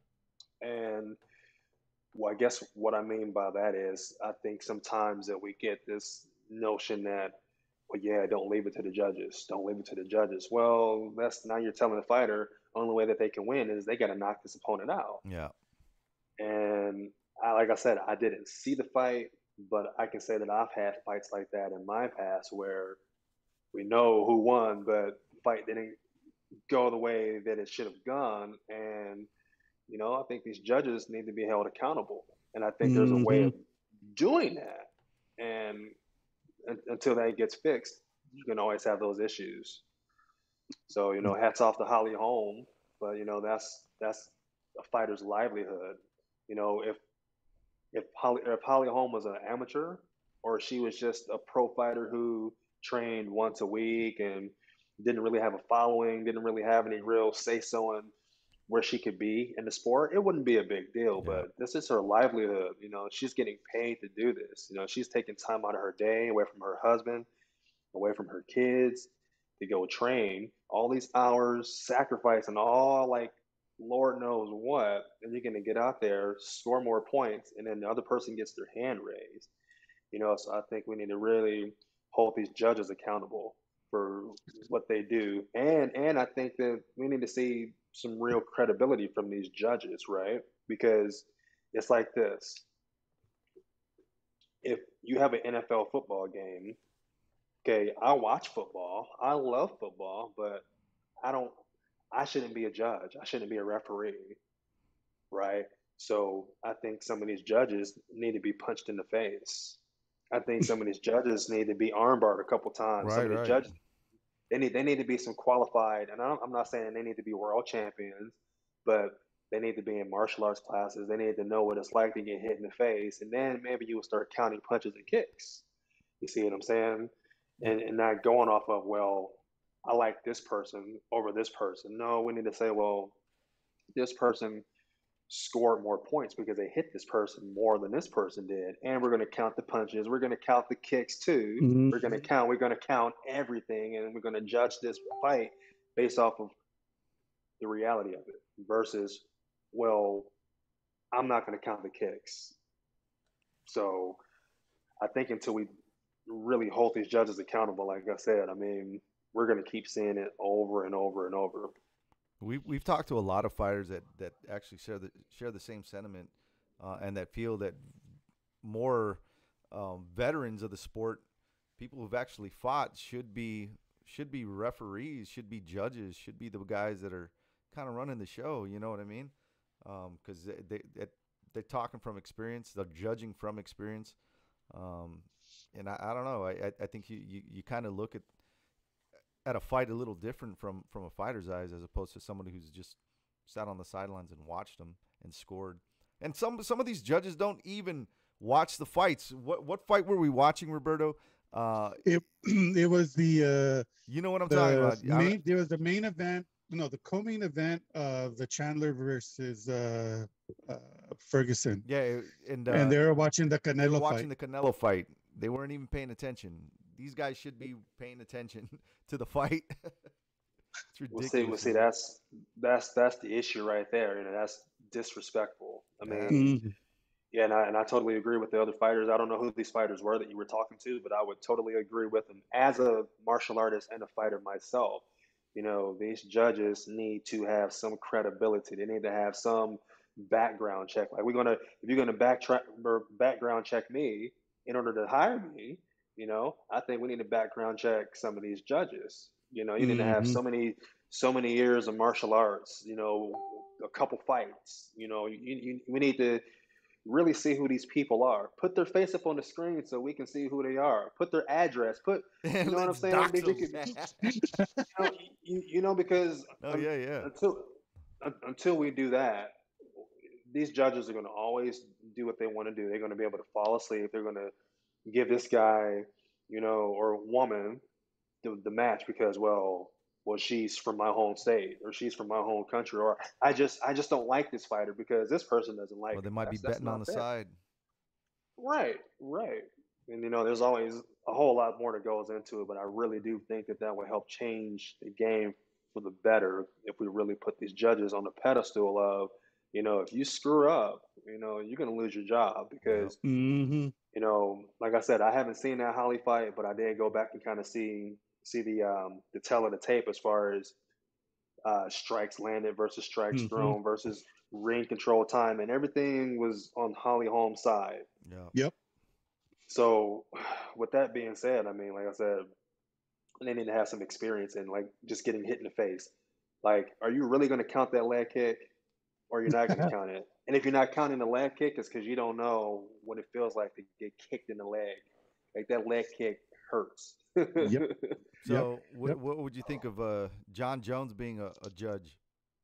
And well, I guess what I mean by that is I think sometimes that we get this notion that, well, yeah, don't leave it to the judges. Don't leave it to the judges. Well, that's now you're telling the fighter only way that they can win is they got to knock this opponent out. Yeah. And like I said, I didn't see the fight, but I can say that I've had fights like that in my past where we know who won, but the fight didn't go the way that it should have gone. And, I think these judges need to be held accountable. And I think there's a way Hmm. of doing that. And until that gets fixed, you can always have those issues. So, hats off to Holly Holm, but that's a fighter's livelihood. If Holly Holm was an amateur or she was just a pro fighter who trained once a week and didn't really have a following, didn't really have any real say so in where she could be in the sport, it wouldn't be a big deal. Yeah. But this is her livelihood. She's getting paid to do this. She's taking time out of her day away from her husband, away from her kids to go train all these hours, sacrifice, and all like Lord knows what. And you're going to get out there, score more points, and then the other person gets their hand raised. So I think we need to really hold these judges accountable for what they do, and I think that we need to see some real credibility from these judges, right? Because it's like this: if you have an NFL football game, okay, I watch football, I love football, but I don't, I shouldn't be a judge, I shouldn't be a referee, right? So I think some of these judges need to be punched in the face. I think some of these judges need to be armbarred a couple times. Some Right. of these Right. judges, they need to be some qualified, and I'm not saying they need to be world champions, but they need to be in martial arts classes. They need to know what it's like to get hit in the face, and then maybe you will start counting punches and kicks. You see what I'm saying? Yeah. And not going off of, well, I like this person over this person. No, we need to say, well, this person scored more points because they hit this person more than this person did. And we're going to count the punches. We're going to count the kicks too. Hmm. We're going to count everything, and we're going to judge this fight based off of the reality of it versus, well, I'm not going to count the kicks. So I think until we really hold these judges accountable, like I said, I mean, we're going to keep seeing it over and over and over. We've talked to a lot of fighters that actually share the same sentiment, and that feel that more veterans of the sport, people who've actually fought, should be referees, should be judges, should be the guys that are kind of running the show. You know what I mean? Because they're talking from experience, they're judging from experience, um, and I don't know. I think you kind of look at a fight a little different from a fighter's eyes as opposed to somebody who's just sat on the sidelines and watched them and scored. And some of these judges don't even watch the fights. What fight were we watching, Roberto? It it was the You know what I'm talking about. there was the main event, no, the co-main event of the Chandler versus Ferguson. Yeah, and And they were watching the they were Canelo watching fight. the Canelo fight. They weren't even paying attention. These guys should be paying attention to the fight. It's ridiculous. We'll see. man. That's the issue right there. You know, that's disrespectful. I Yeah. mean, Mhm. yeah, and I totally agree with the other fighters. I don't know who these fighters were that you were talking to, but I would totally agree with them. As a martial artist and a fighter myself, you know, these judges need to have some credibility. They need to have some background check. Like if you're gonna backtrack or background check me in order to hire me, you know, I think we need to background check some of these judges. You know, you need to have Mhm. so many years of martial arts. You know, a couple fights. You know, we need to really see who these people are. Put their face up on the screen so we can see who they are. Put their address. You know what I'm Let's saying? dox Because, them. because Oh yeah, yeah. until we do that, these judges are going to always do what they want to do. They're going to be able to fall asleep. They're going to give this guy, you know, or woman the match because well she's from my home state or she's from my home country or I just don't like this fighter because this person doesn't like Or they me. might be That's betting on not the fair. side. Right. And you know, there's always a whole lot more that goes into it, but I really do think that that will help change the game for the better if we really put these judges on the pedestal of, you know, if you screw up, you know, you're gonna lose your job Yep. because, Mhm. you know, like I said, I haven't seen that Holly fight, but I did go back and kind of see the tell of the tape as far as strikes landed versus strikes Mhm. thrown versus ring control time, and everything was on Holly Holm's side. Yep. Yep. So, with that being said, I mean, like I said, they need to have some experience in like just getting hit in the face. Like, are you really going to count that leg kick, or you're not going to count it? And if you're not counting the leg kick, it's because you don't know what it feels like to get kicked in the leg. Like that leg kick hurts. Yep. Yep. So, Yep. what would you think of John Jones being a judge?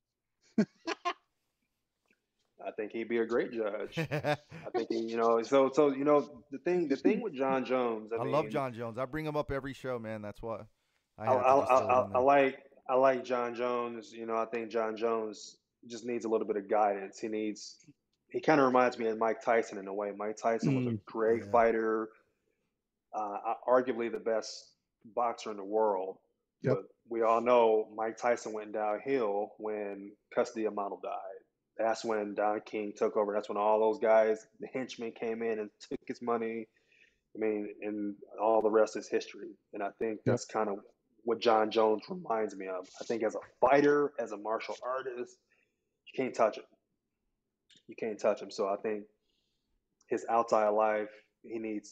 I think he'd be a great judge. I think he, you know, so you know, the thing with John Jones, I I love mean, John Jones. I bring him up every show, man. That's why I I, had to I, just throw it I, in I there. like I like John Jones. You know, I think John Jones just needs a little bit of guidance. He kind of reminds me of Mike Tyson in a way. Mike Tyson was a Mm. great Yeah. fighter, arguably the best boxer in the world. Yep. But we all know Mike Tyson went downhill when Custody Amato died. That's when Don King took over. That's when all those guys, the henchmen, came in and took his money. I mean, and all the rest is history. And I think Yep. that's kind of what John Jones reminds me of. I think as a fighter, as a martial artist, you can't touch him. You can't touch him. So I think his outside life, he needs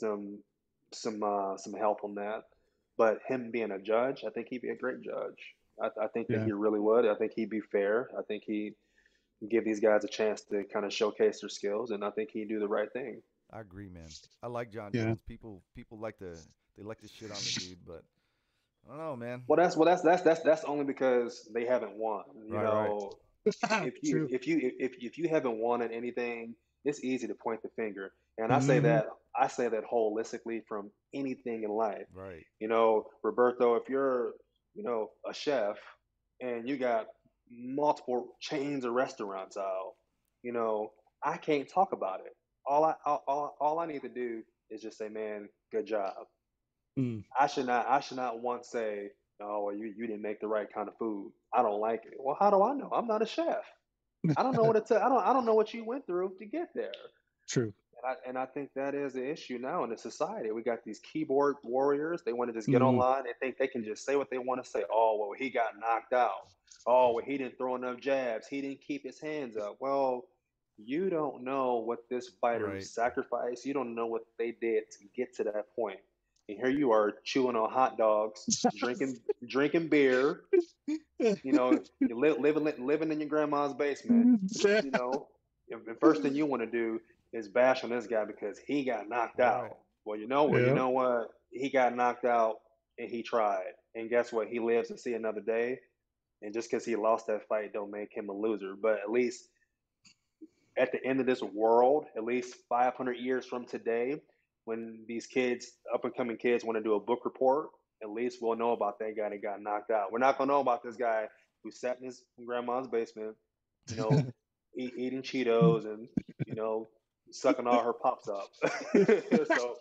some help on that. But him being a judge, I think he'd be a great judge. I think that Yeah. he really would. I think he'd be fair. I think he'd give these guys a chance to kind of showcase their skills, and I think he'd do the right thing. I agree, man. I like John Yeah. Jones. People like to shit on the dude, but I don't know, man. Well, that's only because they haven't won. You Right. know, True. if you haven't won at anything, it's easy to point the finger. And Mhm. I say that holistically from anything in life. Right. You know, Roberto, if you're, you know, a chef and you got multiple chains of restaurants out, you know, I can't talk about it. All I need to do is just say, man, good job. Mm. I should not once say, oh, well, you didn't make the right kind of food. I don't like it. Well, how do I know? I'm not a chef. I don't know what it's. I don't know what you went through to get there. True. And I think that is the issue now in the society. We got these keyboard warriors. They want to just get Mhm. online and think they can just say what they want to say. Oh, well, he got knocked out. Oh, well, he didn't throw enough jabs. He didn't keep his hands up. Well, you don't know what this fighter Right. sacrificed. You don't know what they did to get to that point. And here you are chewing on hot dogs, drinking beer. You know, you living in your grandma's basement. You know, and the first thing you want to do is bash on this guy because he got knocked Right. out. Well, you Yeah. know what? He got knocked out and he tried. And guess what? He lives to see another day. And just because he lost that fight don't make him a loser. But at least at the end of this world, at least 500 years from today, when these kids, up and coming kids, want to do a book report, at least we'll know about that guy that got knocked out. We're not gonna know about this guy who sat in his grandma's basement, you know, eating Cheetos and sucking all her pops up. so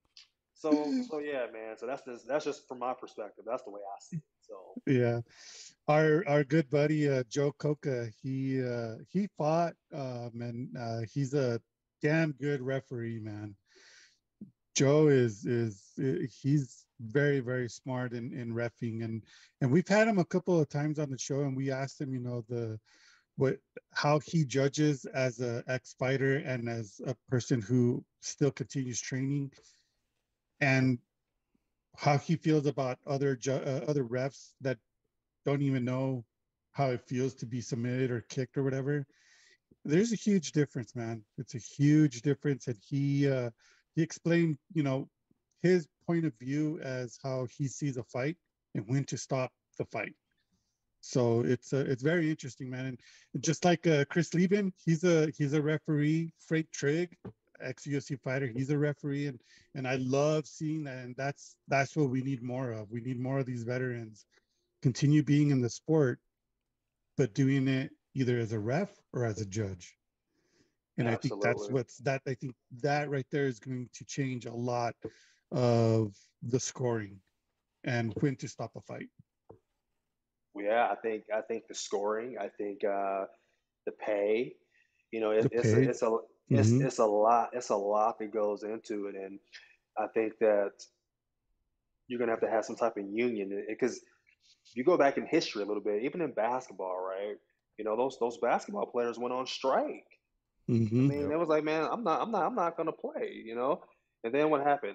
so yeah, man. So that's just from my perspective. That's the way I see it. So Yeah. Our good buddy Joe Coca, he fought and he's a damn good referee, man. Joe he's very, very smart in refing, and we've had him a couple of times on the show, and we asked him, the what how he judges as a ex-fighter and as a person who still continues training, and how he feels about other refs that don't even know how it feels to be submitted or kicked or whatever. There's a huge difference, man. It's a huge difference, and he explained, his point of view as how he sees a fight and when to stop the fight. So it's very interesting, man. And just like Chris Lieben, he's a referee. Frank Trigg, ex UFC fighter, he's a referee, and I love seeing that. And that's what we need more of. We need more of these veterans continue being in the sport, but doing it either as a ref or as a judge. And I think absolutely. I think that right there is going to change a lot of the scoring and when to stop a fight. Yeah, I think the scoring, I think the pay, The pay. Mm-hmm. it's a lot that goes into it, and I think that you're gonna have some type of union because you go back in history a little bit, even in basketball, right? Those basketball players went on strike. I Mm-hmm. mean, Yep. it was like, man, I'm not gonna play, And then what happened?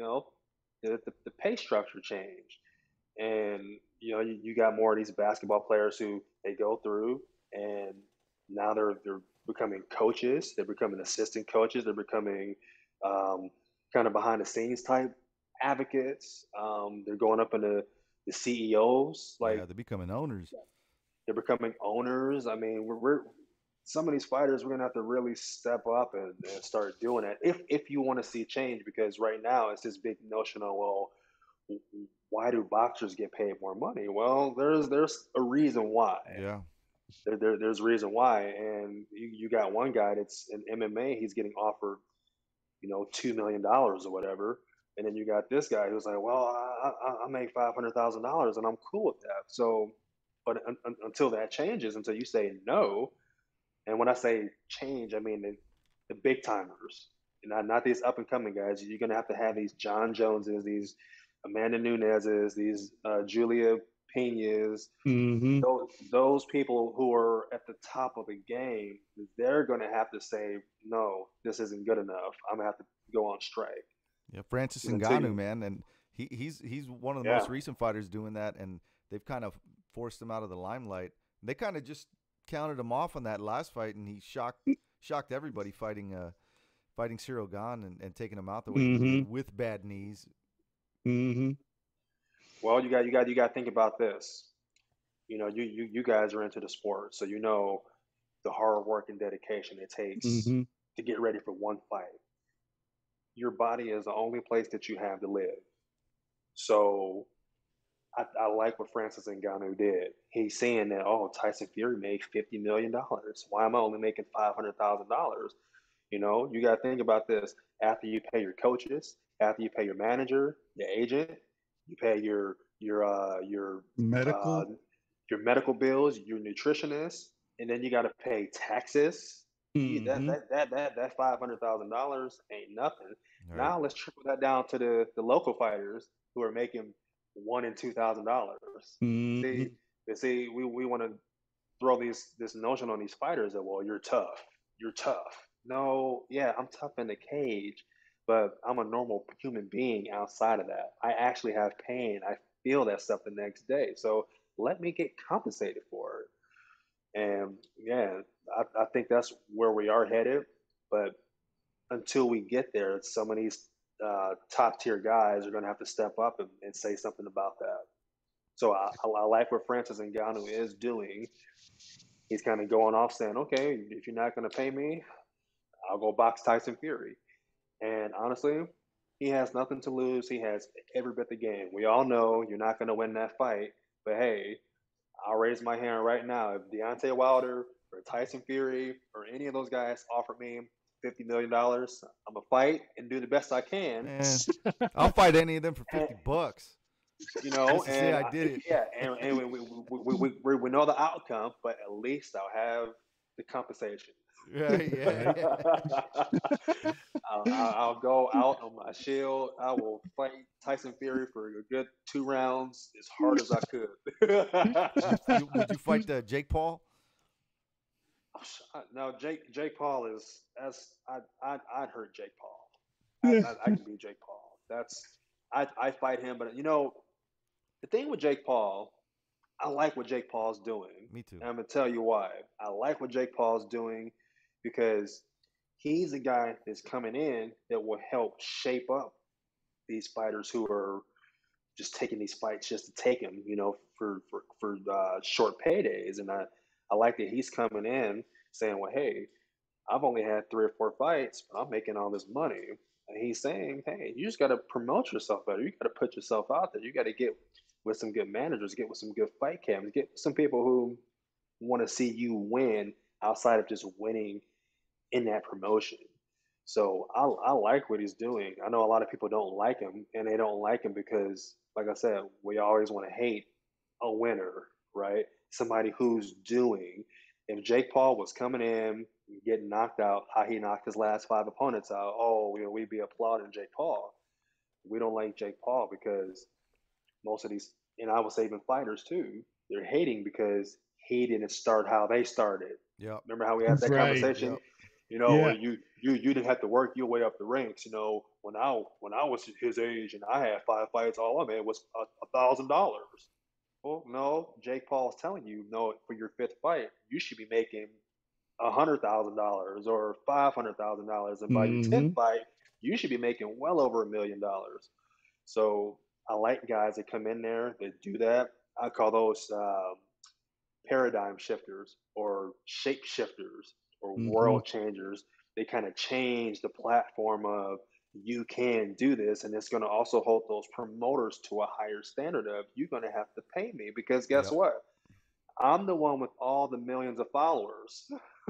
The pay structure changed, and you got more of these basketball players who they go through, and now they're becoming coaches, they're becoming assistant coaches, they're becoming um, kind of behind the scenes type advocates. They're going up into the CEOs, like Yeah, they're becoming owners. they're becoming owners. I mean, we're some of these fighters we're gonna have to really step up and start doing it if you want to see change, because right now it's this big notion of, well, why do boxers get paid more money? Well, there's a reason why. Yeah. There's a reason why, and you got one guy that's in MMA, he's getting offered $2 million or whatever, and then you got this guy who's like, well, I make $500,000 and I'm cool with that. So, but until that changes, until you say no, and when I say change, I mean the big timers, not these up and coming guys. You're gonna have these John Joneses, these Amanda Nunez's, these Julia Pena's, Mm-hmm. those people who are at the top of the game. They're gonna have to say, no, this isn't good enough. I'm gonna have to go on strike. Yeah, Francis Because until Ngannou, you, man, and he's one of the yeah, most recent fighters doing that, and they've kind of forced him out of the limelight. They kind of just counted him off on that last fight, and he shocked everybody fighting Cyril Gane and taking him out the way he Mm-hmm. did with bad knees. Mm-hmm. well, you got to think about this. You guys are into the sport, so the hard work and dedication it takes Mm-hmm. to get ready for one fight. Your body is the only place that you have to live. So I like what Francis Ngannou did. He's saying that, oh, Tyson Fury made $50 million. Why am I only making $500,000? You got to think about this. After you pay your coaches, after you pay your manager, your agent, you pay uh, Medical. your medical bills, your nutritionist, and then you got to pay taxes. That Mm-hmm. that that that that $500,000 ain't nothing. All right. Now let's trickle that down to the local fighters who are making $1,000 and $2,000. Mm-hmm. See, we want to throw this notion on these fighters that, well, you're tough, you're tough. No, yeah, I'm tough in the cage, but I'm a normal human being outside of that. I actually have pain. I feel that stuff the next day. So let me get compensated for it. And yeah, I think that's where we are headed. But until we get there, some of these top tier guys are going to have to step up and say something about that. So I like what Francis Ngannou is doing. he's kind of going off saying, okay, if you're not going to pay me, I'll go box Tyson Fury. And honestly, he has nothing to lose. He has every bit the game. We all know you're not going to win that fight, but hey, I'll raise my hand right now. If Deontay Wilder or Tyson Fury or any of those guys offered me $50 million, I'm gonna fight and do the best I can. Man, I'll fight any of them for And, $50. you know, Just to say and I did it. yeah, and we know the outcome, but at least I'll have the compensation. Yeah. I'll go out on my shield. I will fight Tyson Fury for a good 2 rounds as hard as I could. Would you fight Jake Paul? No, Jake Paul is I'd hurt Jake Paul. I can beat Jake Paul. I fight him, but the thing with Jake Paul, I like what Jake Paul's doing. Me too. And I'm gonna tell you why. I like what Jake Paul's doing because he's a guy that's coming in that will help shape up these fighters who are just taking these fights just to take them, for short paydays. And I like that he's coming in saying, well, hey, I've only had 3 or 4 fights, but I'm making all this money. And he's saying, hey, you just got to promote yourself better. You got to put yourself out there. You got to get with some good managers, get with some good fight cams, get some people who want to see you win outside of just winning in that promotion. So I like what he's doing. I know a lot of people don't like him, and they don't like him because, like I said, we always want to hate a winner, right? Somebody who's doing. If Jake Paul was coming in, getting knocked out, how he knocked his last 5 opponents out, we'd be applauding Jake Paul. We don't like Jake Paul because most of these, and I would say even fighters too, they're hating because he didn't start how they started. Yeah. Remember how we had that Right. conversation? Yep. Where you didn't have to work your way up the ranks. When I was his age and I had 5 fights, all I made was $1,000. Well, no, Jake Paul's telling you, no, for your 5th fight, you should be making $100,000 or $500,000, and by your 10th fight, you should be making well over $1 million. So I like guys that come in there that do that. I call those paradigm shifters or shape shifters or world changers. They kind of change the platform of you can do this, and it's going to also hold those promoters to a higher standard of you're going to have to pay me because guess what? I'm the one with all the millions of followers.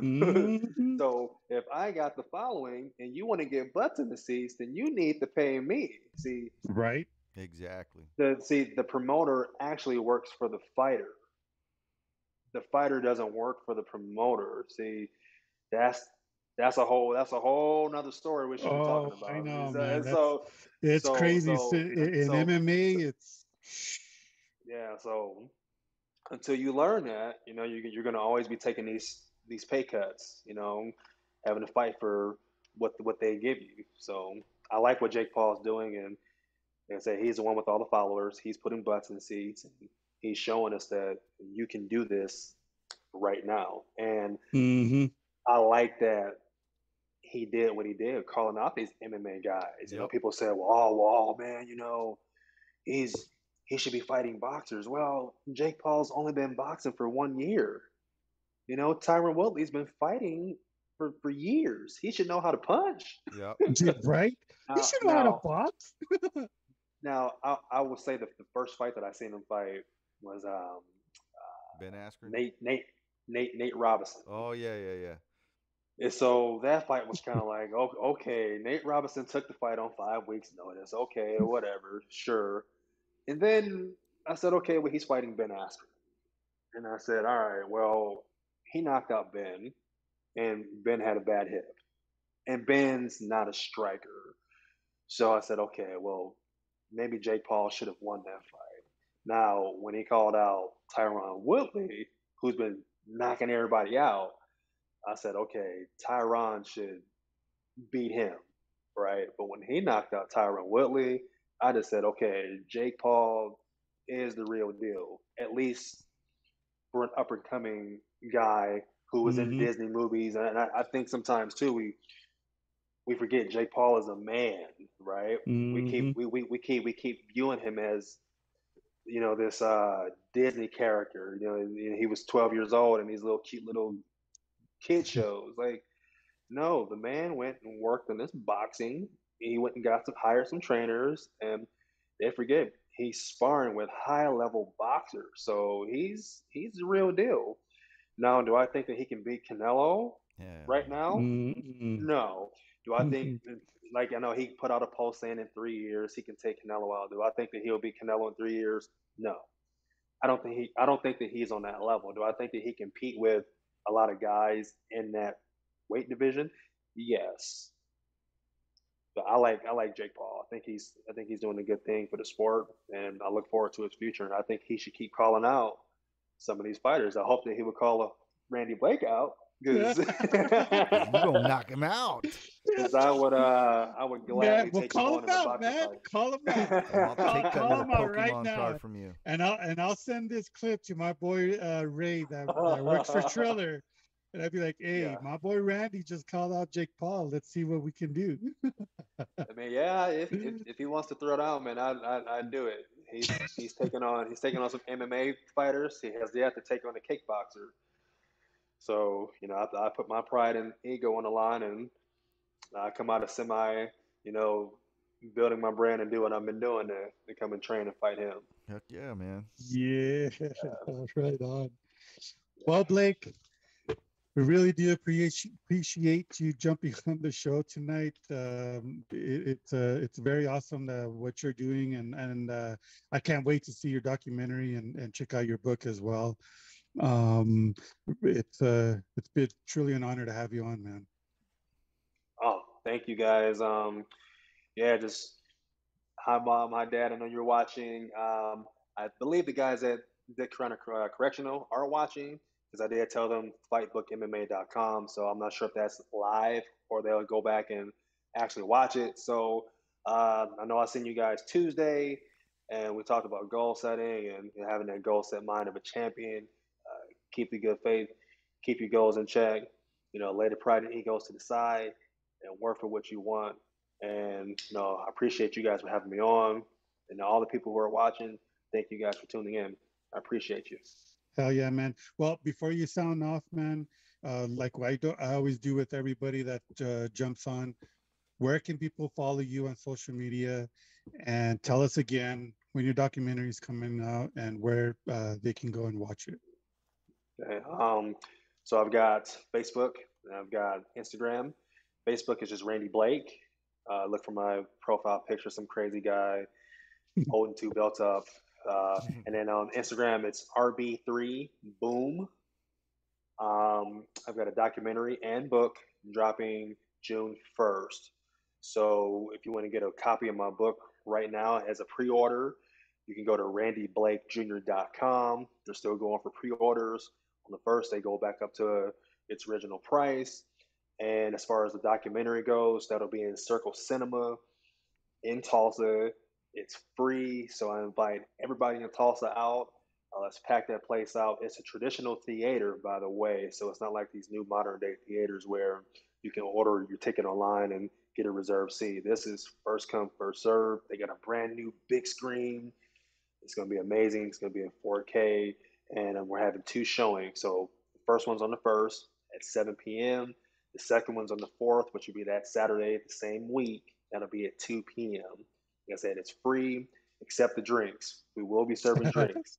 So if I got the following and you want to get butts in the seats, then you need to pay me. See, right? Exactly. The promoter actually works for the fighter. The fighter doesn't work for the promoter. See, that's a whole nother story we should be talking about. I know, man. It's crazy. In MMA, it's So until you learn that, you're going to always be taking these pay cuts. Having to fight for what they give you. So I like what Jake Paul's doing, and like I say, he's the one with all the followers. He's putting butts in seats, and he's showing us that you can do this right now. And I like that he did what he did, calling out these MMA guys. People say, well, man, he should be fighting boxers. Well, Jake Paul's only been boxing for 1 year. Tyron Woodley's been fighting for years. He should know how to punch. Yeah. Right? He should know how to box. Now, I will say that the first fight that I seen him fight was Ben Askren. Nate Robinson. Oh yeah. And so that fight was kind of like, okay, Nate Robinson took the fight on 5 weeks' notice. Okay, whatever, sure. And then I said, okay, well, he's fighting Ben Askren. And I said, all right, well, he knocked out Ben, and Ben had a bad hip. And Ben's not a striker. So I said, okay, well, maybe Jake Paul should have won that fight. Now, when he called out Tyron Woodley, who's been knocking everybody out, I said, okay, Tyron should beat him, right? But when he knocked out Tyron Woodley, I just said, okay, Jake Paul is the real deal, at least for an up-and-coming guy who was in Disney movies. And I think sometimes, too, we forget Jake Paul is a man, right? We keep viewing him as this Disney character. He was 12 years old in these little cute little kid shows. Like, no, the man went and worked on this boxing. He went and hired some trainers, and they forget he's sparring with high level boxers. So he's the real deal. Now, do I think that he can beat Canelo Yeah, right now? Mm-mm. No. Do I think, like, I know he put out a post saying in 3 years he can take Canelo out. Do I think that he'll beat Canelo in 3 years? No. I don't think that he's on that level. Do I think that he compete with a lot of guys in that weight division? Yes. But I like Jake Paul. I think he's doing a good thing for the sport, and I look forward to his future. And I think he should keep calling out some of these fighters. I hope that he would call Randy Blake out because you gonna knock him out. I would Man, gladly well, take him call on him in a out, boxing man. fight. Call him out. I'll take that Call little him out right Pokemon now, card from you. and I'll send this clip to my boy Ray that works for Triller, and I'd be like, "Hey, Yeah. my boy Randy just called out Jake Paul. Let's see what we can do." I mean, yeah, if he wants to throw down, man, I'd do it. He's taking on some MMA fighters. He has yet to take on a kickboxer. So I put my pride and ego on the line, and I come out of you know, building my brand and do what I've been doing to come and train and fight him. Heck yeah, man. Yeah, right on. Well, Blake, we really do appreciate you jumping on the show tonight. It's very awesome what you're doing, and I can't wait to see your documentary and check out your book as well. Um, it's been truly an honor to have you on, man. Oh, thank you guys. Yeah, just hi mom, hi dad. I know you're watching. I believe the guys at Dick Correctional are watching because I did tell them fightbookmma.com. So I'm not sure if that's live or they'll go back and actually watch it. So I know I seen you guys Tuesday, and we talked about goal setting and having that goal set mind of a champion. Keep the good faith, keep your goals in check. Lay the pride and egos to the side and work for what you want. And I appreciate you guys for having me on, and all the people who are watching. Thank you guys for tuning in. I appreciate you. Hell yeah, man. Well, before you sound off, man, like I always do with everybody that jumps on, where can people follow you on social media? And tell us again when your documentary is coming out and where they can go and watch it. Okay. So I've got Facebook and I've got Instagram. Facebook is just Randy Blake. Look for my profile picture, some crazy guy holding two belts up. And then on Instagram, it's RB3 Boom. I've got a documentary and book dropping June 1st. So if you want to get a copy of my book right now as a pre-order, you can go to randyblakejr.com. They're still going for pre-orders. On the first, they go back up to its original price. And as far as the documentary goes, that'll be in Circle Cinema in Tulsa. It's free, so I invite everybody in Tulsa out. Let's pack that place out. It's a traditional theater, by the way, so it's not like these new modern day theaters where you can order your ticket online and get a reserved seat. This is first come, first serve. They got a brand new big screen. It's going to be amazing. It's going to be in 4K, and we're having two showings. So the first one's on the 1st at 7 p.m. The second one's on the 4th, which will be that Saturday, the same week. That'll be at 2 p.m. Like I said, it's free, except the drinks. We will be serving drinks.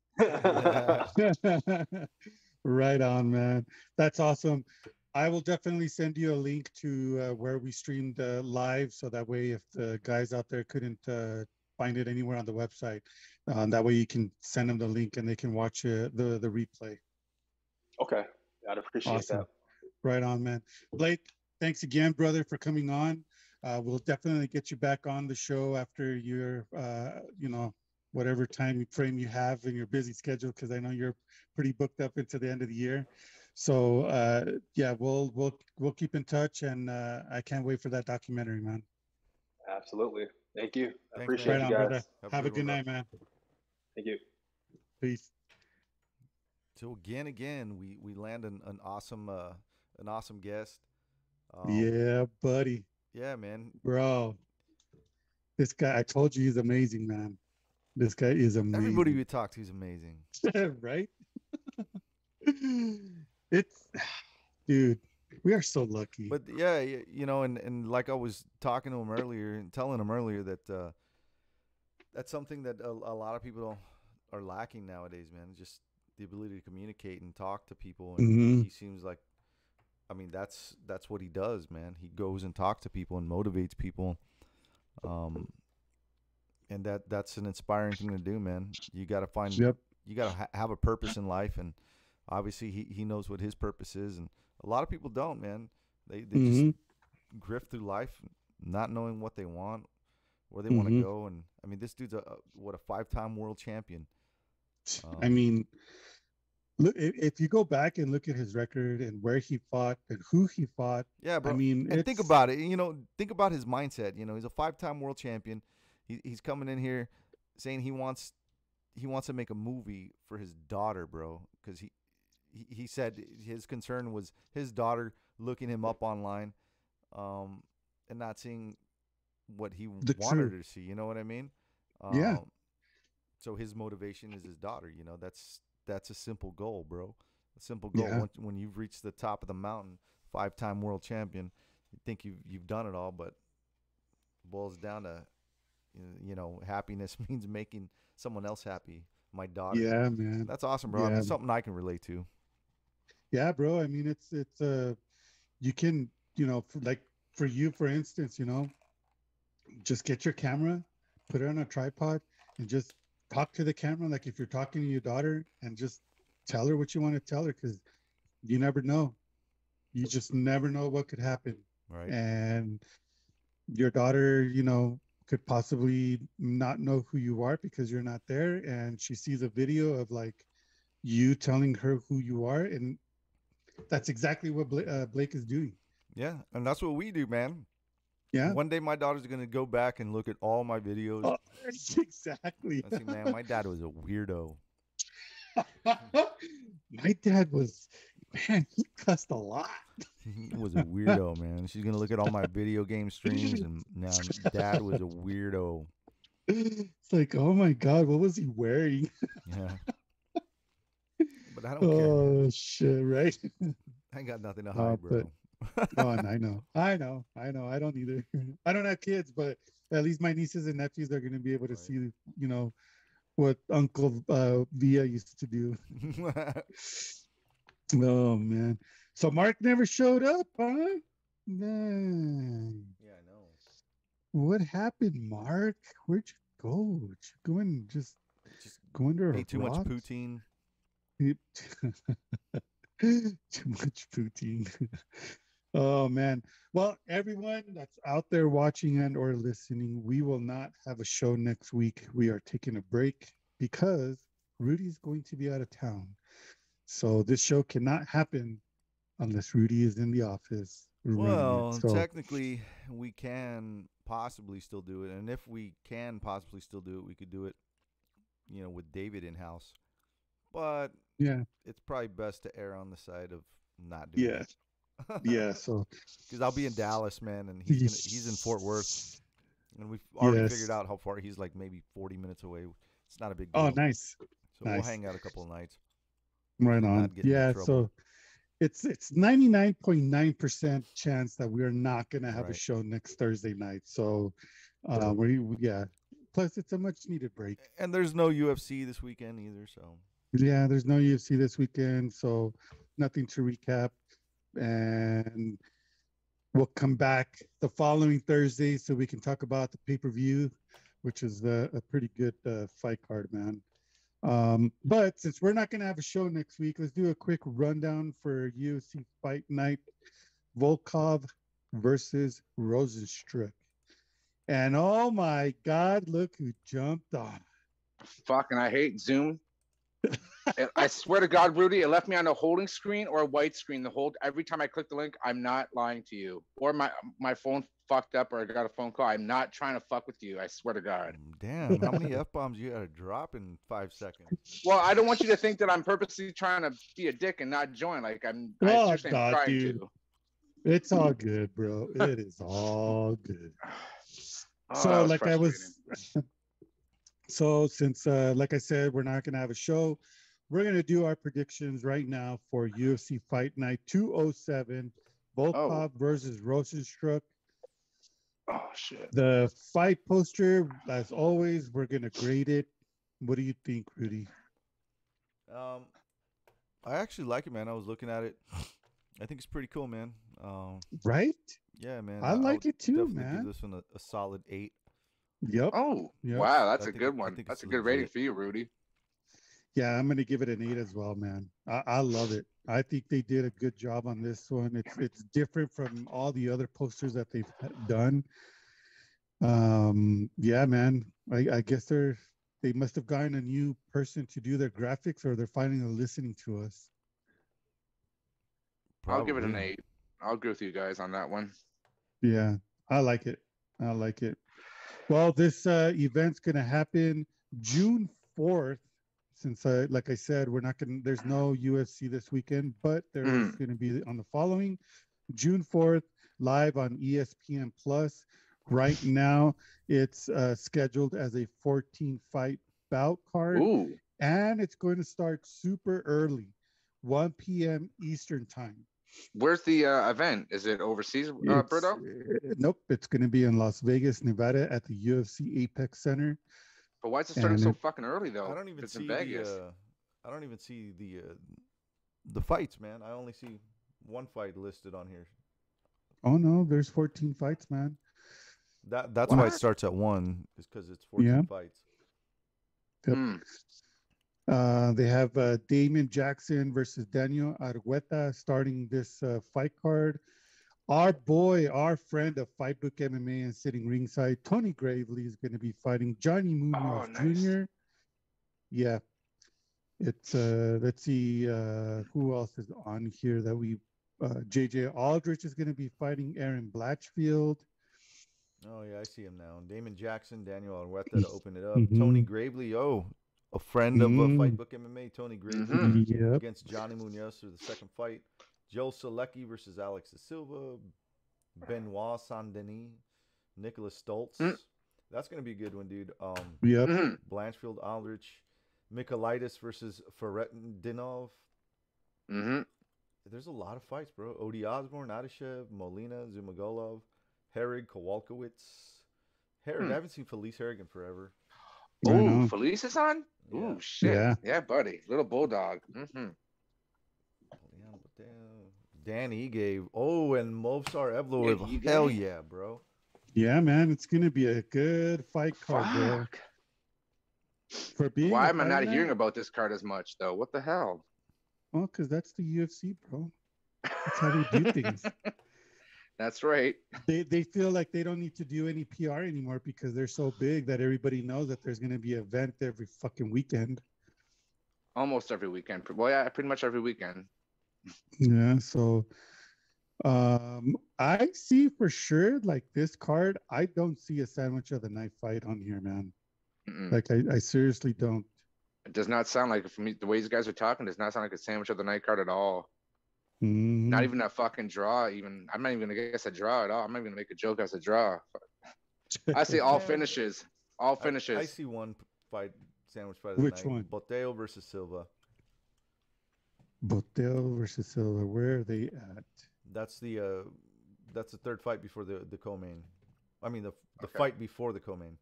Right on, man. That's awesome. I will definitely send you a link to where we streamed live, so that way, if the guys out there couldn't find it anywhere on the website, that way you can send them the link and they can watch the replay. Okay, I'd appreciate Awesome. that. Right on, man. Blake, thanks again, brother, for coming on. We'll definitely get you back on the show after your, whatever time frame you have in your busy schedule, because I know you're pretty booked up into the end of the year. So yeah, we'll keep in touch, and I can't wait for that documentary, man. Absolutely. Thank you. I Thanks, appreciate Right man. you on, guys. brother. Have a good night, man. Thank you. Peace. So again, we land an awesome guest. Yeah, buddy. Yeah, man. Bro, this guy, I told you he's amazing, man. This guy is amazing. Everybody we talk to is amazing. Right? It's, dude, we are so lucky. But yeah, you know, and like I was talking to him earlier and telling him earlier that that's something that a lot of people are lacking nowadays, man. Just the ability to communicate and talk to people. And Mhm. he seems like, I mean, that's what he does, man. He goes and talks to people and motivates people. And that's an inspiring thing to do, man. You got to find, Yep. you got to have a purpose in life, and obviously he knows what his purpose is, and a lot of people don't, man. They just Mhm. grift through life, not knowing what they want, where they want to Mhm. go. And I mean, this dude's a 5-time world champion. I mean, look, if you go back and look at his record and where he fought and who he fought, Yeah, bro. I mean, and think about it. You know, think about his mindset. You know, he's a 5-time world champion. He's coming in here saying he wants to make a movie for his daughter, bro, because he said his concern was his daughter looking him up online, and not seeing what he The wanted truth. her to see. You know what I mean? Yeah. So his motivation is his daughter. You know, that's a simple goal, bro. A simple goal. Yeah. When you've reached the top of the mountain, 5-time world champion, you think you've done it all, but it boils down to, you know, happiness means making someone else happy. My daughter. Yeah, man. That's awesome, bro. I Yeah. mean, something I can relate to. Yeah, bro. I mean, it's you can, you know, for you, for instance, you know, just get your camera, put it on a tripod, and just talk to the camera like if you're talking to your daughter, and just tell her what you want to tell her, because you never know. You just never know what could happen. Right. And your daughter, you know, could possibly not know who you are because you're not there, and she sees a video of like you telling her who you are, and that's exactly what Blake is doing. Yeah, and that's what we do, man. Yeah. One day my daughter's gonna go back and look at all my videos. Oh, exactly. I say, man, my dad was a weirdo. My dad was, man, he cussed a lot. He was a weirdo, man. She's gonna look at all my video game streams, and now dad was a weirdo. It's like, oh my God, what was he wearing? Yeah. But I don't care. Oh shit, right? I ain't got nothing to hide, but- bro. Oh, and I know. I don't either. I don't have kids, but at least my nieces and nephews are going to be able to Right. see, you know, what Uncle Via used to do. Oh man. So Mark never showed up, huh? Man. Yeah, I know. What happened, Mark? Where'd you go? Did you go and just Just go under a ate too much rock? poutine. Too much poutine. Oh man. Well, everyone that's out there watching and or listening, we will not have a show next week. We are taking a break because Rudy's going to be out of town. So this show cannot happen unless Rudy is in the office running it. Well, So technically, we can possibly still do it, and if we can possibly still do it, we could do it, you know, with David in house. But yeah, it's probably best to err on the side of not doing yeah, it. yeah. So Because I'll be in Dallas, man, and he's in Fort Worth, and we've already Yes. figured out how far he's, like maybe 40 minutes away. It's not a big deal. oh, nice. So we'll nice. hang out a couple of nights. Right not on. getting in Yeah, trouble. so it's 99.9% chance that we're not gonna have a Right. show next Thursday night. So yeah. Plus it's a much needed break. And there's no UFC this weekend either, so Yeah, there's no UFC this weekend, so nothing to recap. And we'll come back the following Thursday so we can talk about the pay-per-view, which is a pretty good fight card, man. But since we're not going to have a show next week, let's do a quick rundown for UFC Fight Night. Volkov versus Rosenstruck. And oh my God, look who jumped on. Fucking, I hate Zoom. I swear to God, Rudy, it left me on a holding screen or a white screen. Every time I click the link, I'm not lying to you. Or my phone fucked up, or I got a phone call. I'm not trying to fuck with you. I swear to God. damn, how many F-bombs you gotta drop in 5 seconds? Well, I don't want you to think that I'm purposely trying to be a dick and not join. Like I Oh, seriously am God, trying dude. to. It's all good, bro. It is all good. Oh, So that was like frustrating. So since, like I said, we're not going to have a show, we're going to do our predictions right now for UFC Fight Night 207, Volkov versus Rosenstruck. Oh shit. The fight poster, as always, we're going to grade it. What do you think, Rudy? I actually like it, man. I was looking at it. I think it's pretty cool, man. Right? Yeah, man. I like would it too, definitely man. give this one a solid 8. Yep. Oh, Yep. wow, that's I a think good I one. think That's it's a good rating legit. for you, Rudy. Yeah, I'm going to give it an 8 as well, man. I love it. I think they did a good job on this one. It's different from all the other posters that they've done. Yeah, man. I guess they must have gotten a new person to do their graphics, or they're finally listening to us. I'll give it an Probably. 8. I'll agree with you guys on that one. Yeah, I like it. I like it. Well, this event's gonna happen June 4th. Since, like I said, we're not gonna. There's no UFC this weekend, but there is Mm. gonna be on the following June 4th, live on ESPN Plus. Right now, it's scheduled as a 14 fight bout card, Ooh, and it's going to start super early, 1 p.m. Eastern time. where's the event? Is it overseas, It's Berto? nope, it's going to be in Las Vegas, Nevada, at the UFC Apex Center, But why is it starting and so it, fucking early I though? don't If even it's in see Vegas. I don't even see the fights, man. I only see one fight listed on here. oh no, there's 14 fights, man. That's why it What? starts at 1 is cuz it's 14 Yeah. fights. Yep. Mm. They have Damon Jackson versus Daniel Argueta starting this fight card. Our boy, our friend of Fightbook MMA and sitting ringside, Tony Gravely is going to be fighting Johnny Munoz Oh, nice. Jr. Yeah, it's let's see who else is on here that we. JJ Aldrich is going to be fighting Aaron Blatchfield. Oh yeah, I see him now. Damon Jackson, Daniel Argueta to open it up. Mhm. Tony Gravely, a friend of Mm. Fightbook MMA. Tony Gravely Mhm. Yep. against Johnny Munoz for the second fight. Joe Selecki versus Alex De Silva. Benoit Saint Denis, Nicholas Stoltz. Mm. That's gonna be a good one, dude. Yep. Mhm. Blanchfield Aldrich, Michaelitis versus Ferretdinov. Mhm. There's a lot of fights, bro. Odi Osborne, Adishev, Molina, Zumagolov, Herrig, Kowalkiewicz. Herrig, Hmm. I haven't seen Felice Herrig in forever. I Oh, know. Felice is on. Yeah. Ooh, shit. Yeah. Yeah, buddy. Little bulldog. Mm-hmm. Dan Ige. Oh, and Movsar Evloev. Yeah, Ige. Hell yeah, bro. Yeah, man, it's going to be a good fight card, bro. Fuck. For being Why a am I fight not night, hearing about this card as much though? What the hell? well, because that's the UFC, bro. That's how they do things. That's right. They feel like they don't need to do any PR anymore because they're so big that everybody knows that there's going to be an event every fucking weekend. Almost every weekend. Well, yeah, pretty much every weekend. Yeah, so I see for sure like this card. I don't see a sandwich of the night fight on here, man. Mm-mm. Like I seriously don't. It does not sound like, for me, the way these guys are talking, does not sound like a sandwich of the night card at all. Mhm. Not even a fucking draw. Even I'm not even gonna guess a draw at all. I'm not even gonna make a joke as a draw. I say all Yeah. finishes. All finishes. I see one fight, sandwich fight of the Which night. one? Boteo versus Silva. Boteo versus Silva. Where are they at? That's the third fight before the co-main. I mean the Okay. fight before the co-main.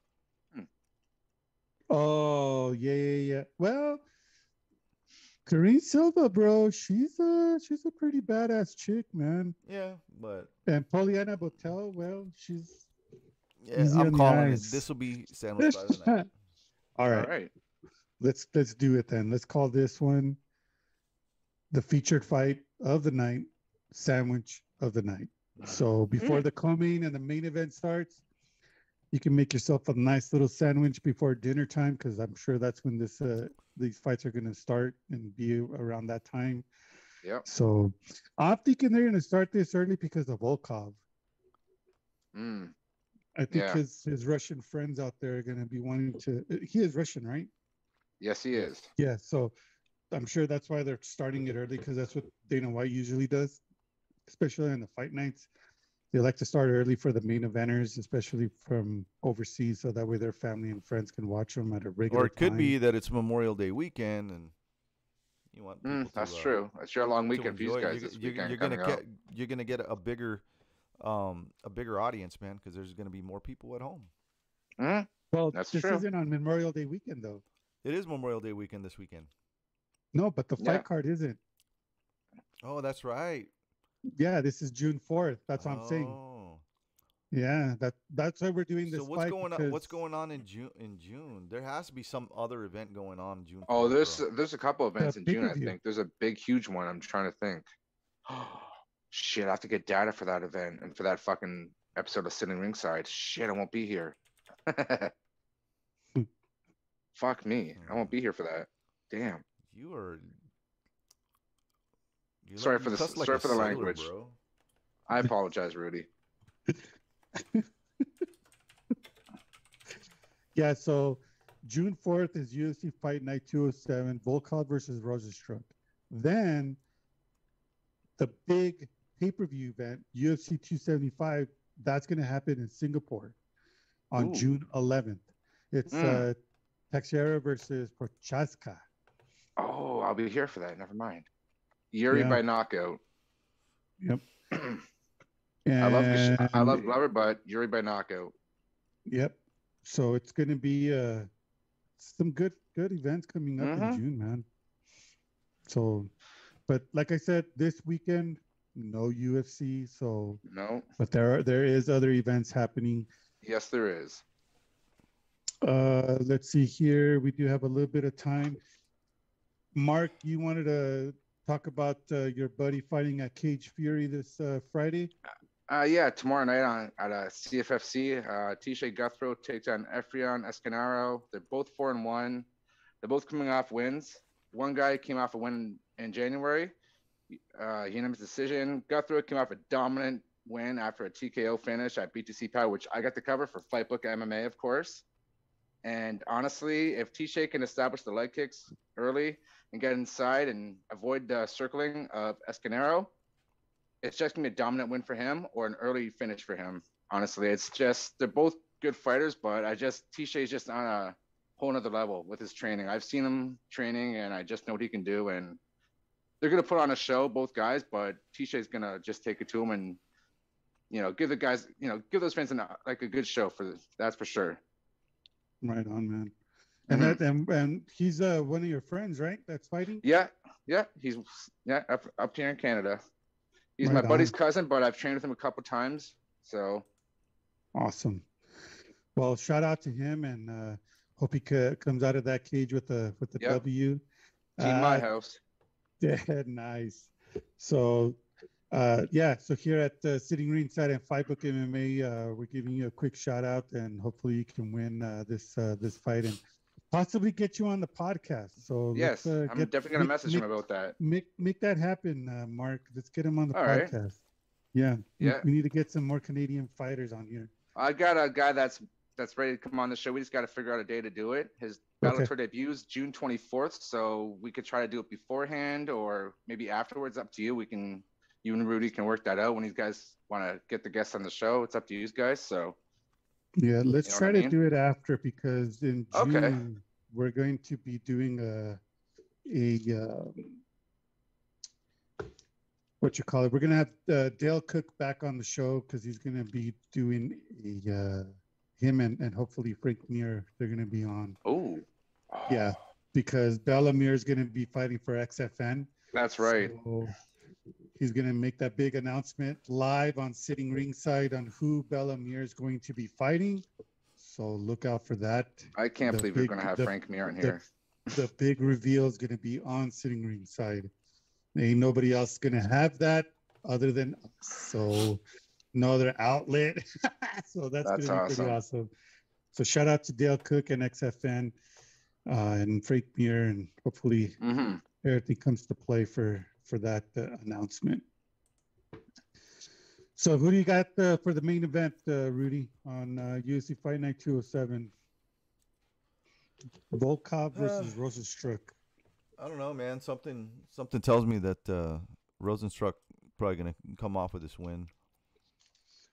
Oh yeah. Well, Karine Silva, bro, she's a pretty badass chick, man. Yeah, but And Poliana Botel, well, she's yeah, easy on I'm the calling it. eyes. This will be sandwich fight of the night. All All right, right. let's do it then. Let's call this one the featured fight of the night, sandwich of the night. So before the co-main and the main event starts, you can make yourself a nice little sandwich before dinner time because I'm sure that's when these fights are going to start and be around that time. Yep. So I'm thinking they're going to start this early because of Volkov. Mm. I think Yeah. his Russian friends out there are going to be wanting to. He is Russian, right? Yes, he is. Yeah. So I'm sure that's why they're starting it early because that's what Dana White usually does, especially on the fight nights. they like to start early for the main eventers, especially from overseas, so that way their family and friends can watch them at a regular Or it could time. be that it's Memorial Day weekend, and you want people That's to true. That's your long to weekend for you enjoy guys it. this weekend You're coming gonna up. get a bigger audience, man, because there's gonna be more people at home. Mhm. Well, That's this true. isn't on Memorial Day weekend, though. It is Memorial Day weekend this weekend. No, but the Yeah. fight card isn't. Oh, that's right. Yeah, this is June 4th. That's what I'm saying. Oh. Yeah, that's why we're doing this So what's fight. going on? What's because going on in June? In June, there has to be some other event going on June 4th. Oh, bro. there's a couple events in June. I pay-per-view. think there's a big, huge one. I'm trying to think. Shit, I have to get data for that event and for that fucking episode of Sitting Ringside. Shit, I won't be here. Fuck me, I won't be here for that. Damn. You are. Sorry for the- cuss sorry a for the sailor, language. bro. I apologize, Rudy. Yeah, so June 4th is UFC Fight Night 207, Volkov versus Rosenstruck. Then the big pay-per-view event, UFC 275, that's going to happen in Singapore on Ooh. June 11th. It's Teixeira versus Prochaska. Oh, I'll be here for that. Never mind. Yuri Yeah. by knockout. Yep. I love And- Glover, but Yuri by knockout. Yep. So it's going to be some good events coming up in Mhm. June, man. So, but like I said, this weekend no UFC. So, No. but there is other events happening. Yes, there is. Let's see here. We do have a little bit of time. Mark, you wanted to talk about your buddy fighting at Cage Fury this Friday? Yeah, tomorrow night at CFFC, Tisha Guthrie takes on Efrion Escanaro. They're both 4-1. They're both coming off wins. One guy came off a win in January, unanimous decision. Guthrie came off a dominant win after a TKO finish at BTC Power, which I got to cover for Fightbook MMA, of course. And honestly, if Tisha can establish the leg kicks early and get inside and avoid the circling of Escanaro, it's just gonna be a dominant win for him or an early finish for him. Honestly, it's just they're both good fighters, but Tisha is just on a whole nother level with his training. I've seen him training, and I just know what he can do. And they're gonna put on a show, both guys, but Tisha is gonna just take it to him and give the guys, give those fans a good show for this. That's for sure. Right on, man. And Mhm. that and he's one of your friends, right? That's fighting. Yeah, he's up here in Canada. He's Right my buddy's on. cousin, but I've trained with him a couple times. So Awesome. Well, shout out to him, and hope he comes out of that cage with the Yep. W. Team My House. Yeah, nice. So, so here at Sitting Ringside and Fightbook MMA, we're giving you a quick shout out, and hopefully you can win this fight and possibly get you on the podcast. So Yes, let's, I'm definitely gonna message him about that. Make that happen, Mark. Let's get him on the All right. podcast. Yeah, Yeah. We need to get some more Canadian fighters on here. I got a guy that's ready to come on the show. We just got to figure out a day to do it. His Okay. Bellator debuts June 24th, so we could try to do it beforehand or maybe afterwards. Up to you. You and Rudy can work that out when you guys want to get the guests on the show. It's up to you guys. So Yeah, let's You know try what I to mean? do it after, because in June Okay. we're going to be doing a what you call it. We're gonna have Dale Cook back on the show because he's gonna be doing him and hopefully Frank Mir. They're gonna be on. oh Yeah, because Bella Mir is gonna be fighting for XFN. that's right. So he's going to make that big announcement live on Sitting Ringside on who Bella Mir is going to be fighting. So look out for that. I can't the believe we're big- gonna have the- Frank Mir in the- here. The big reveal is going to be on Sitting Ringside. Ain't nobody else going to have that other than us. So no other outlet. So that's going That's to be pretty awesome. awesome. So shout out to Dale Cook and XFN and Frank Mir, and hopefully hmm everything comes to play for that announcement. So who do you got for the main event, Rudy, on UFC Fight Night 207? Volkov versus Rosenstruck. I don't know, man. Something tells me that Rosenstruck probably gonna come off with this win.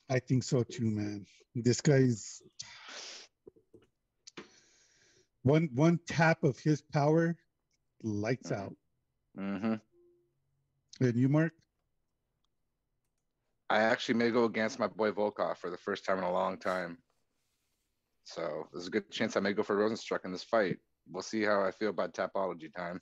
I think so too, man. This guy's one tap of his power, lights out. Mm-hmm. And you, Mark? I actually may go against my boy Volkov for the first time in a long time. So there's a good chance I may go for Rosenstruck in this fight. We'll see how I feel about Tapology time.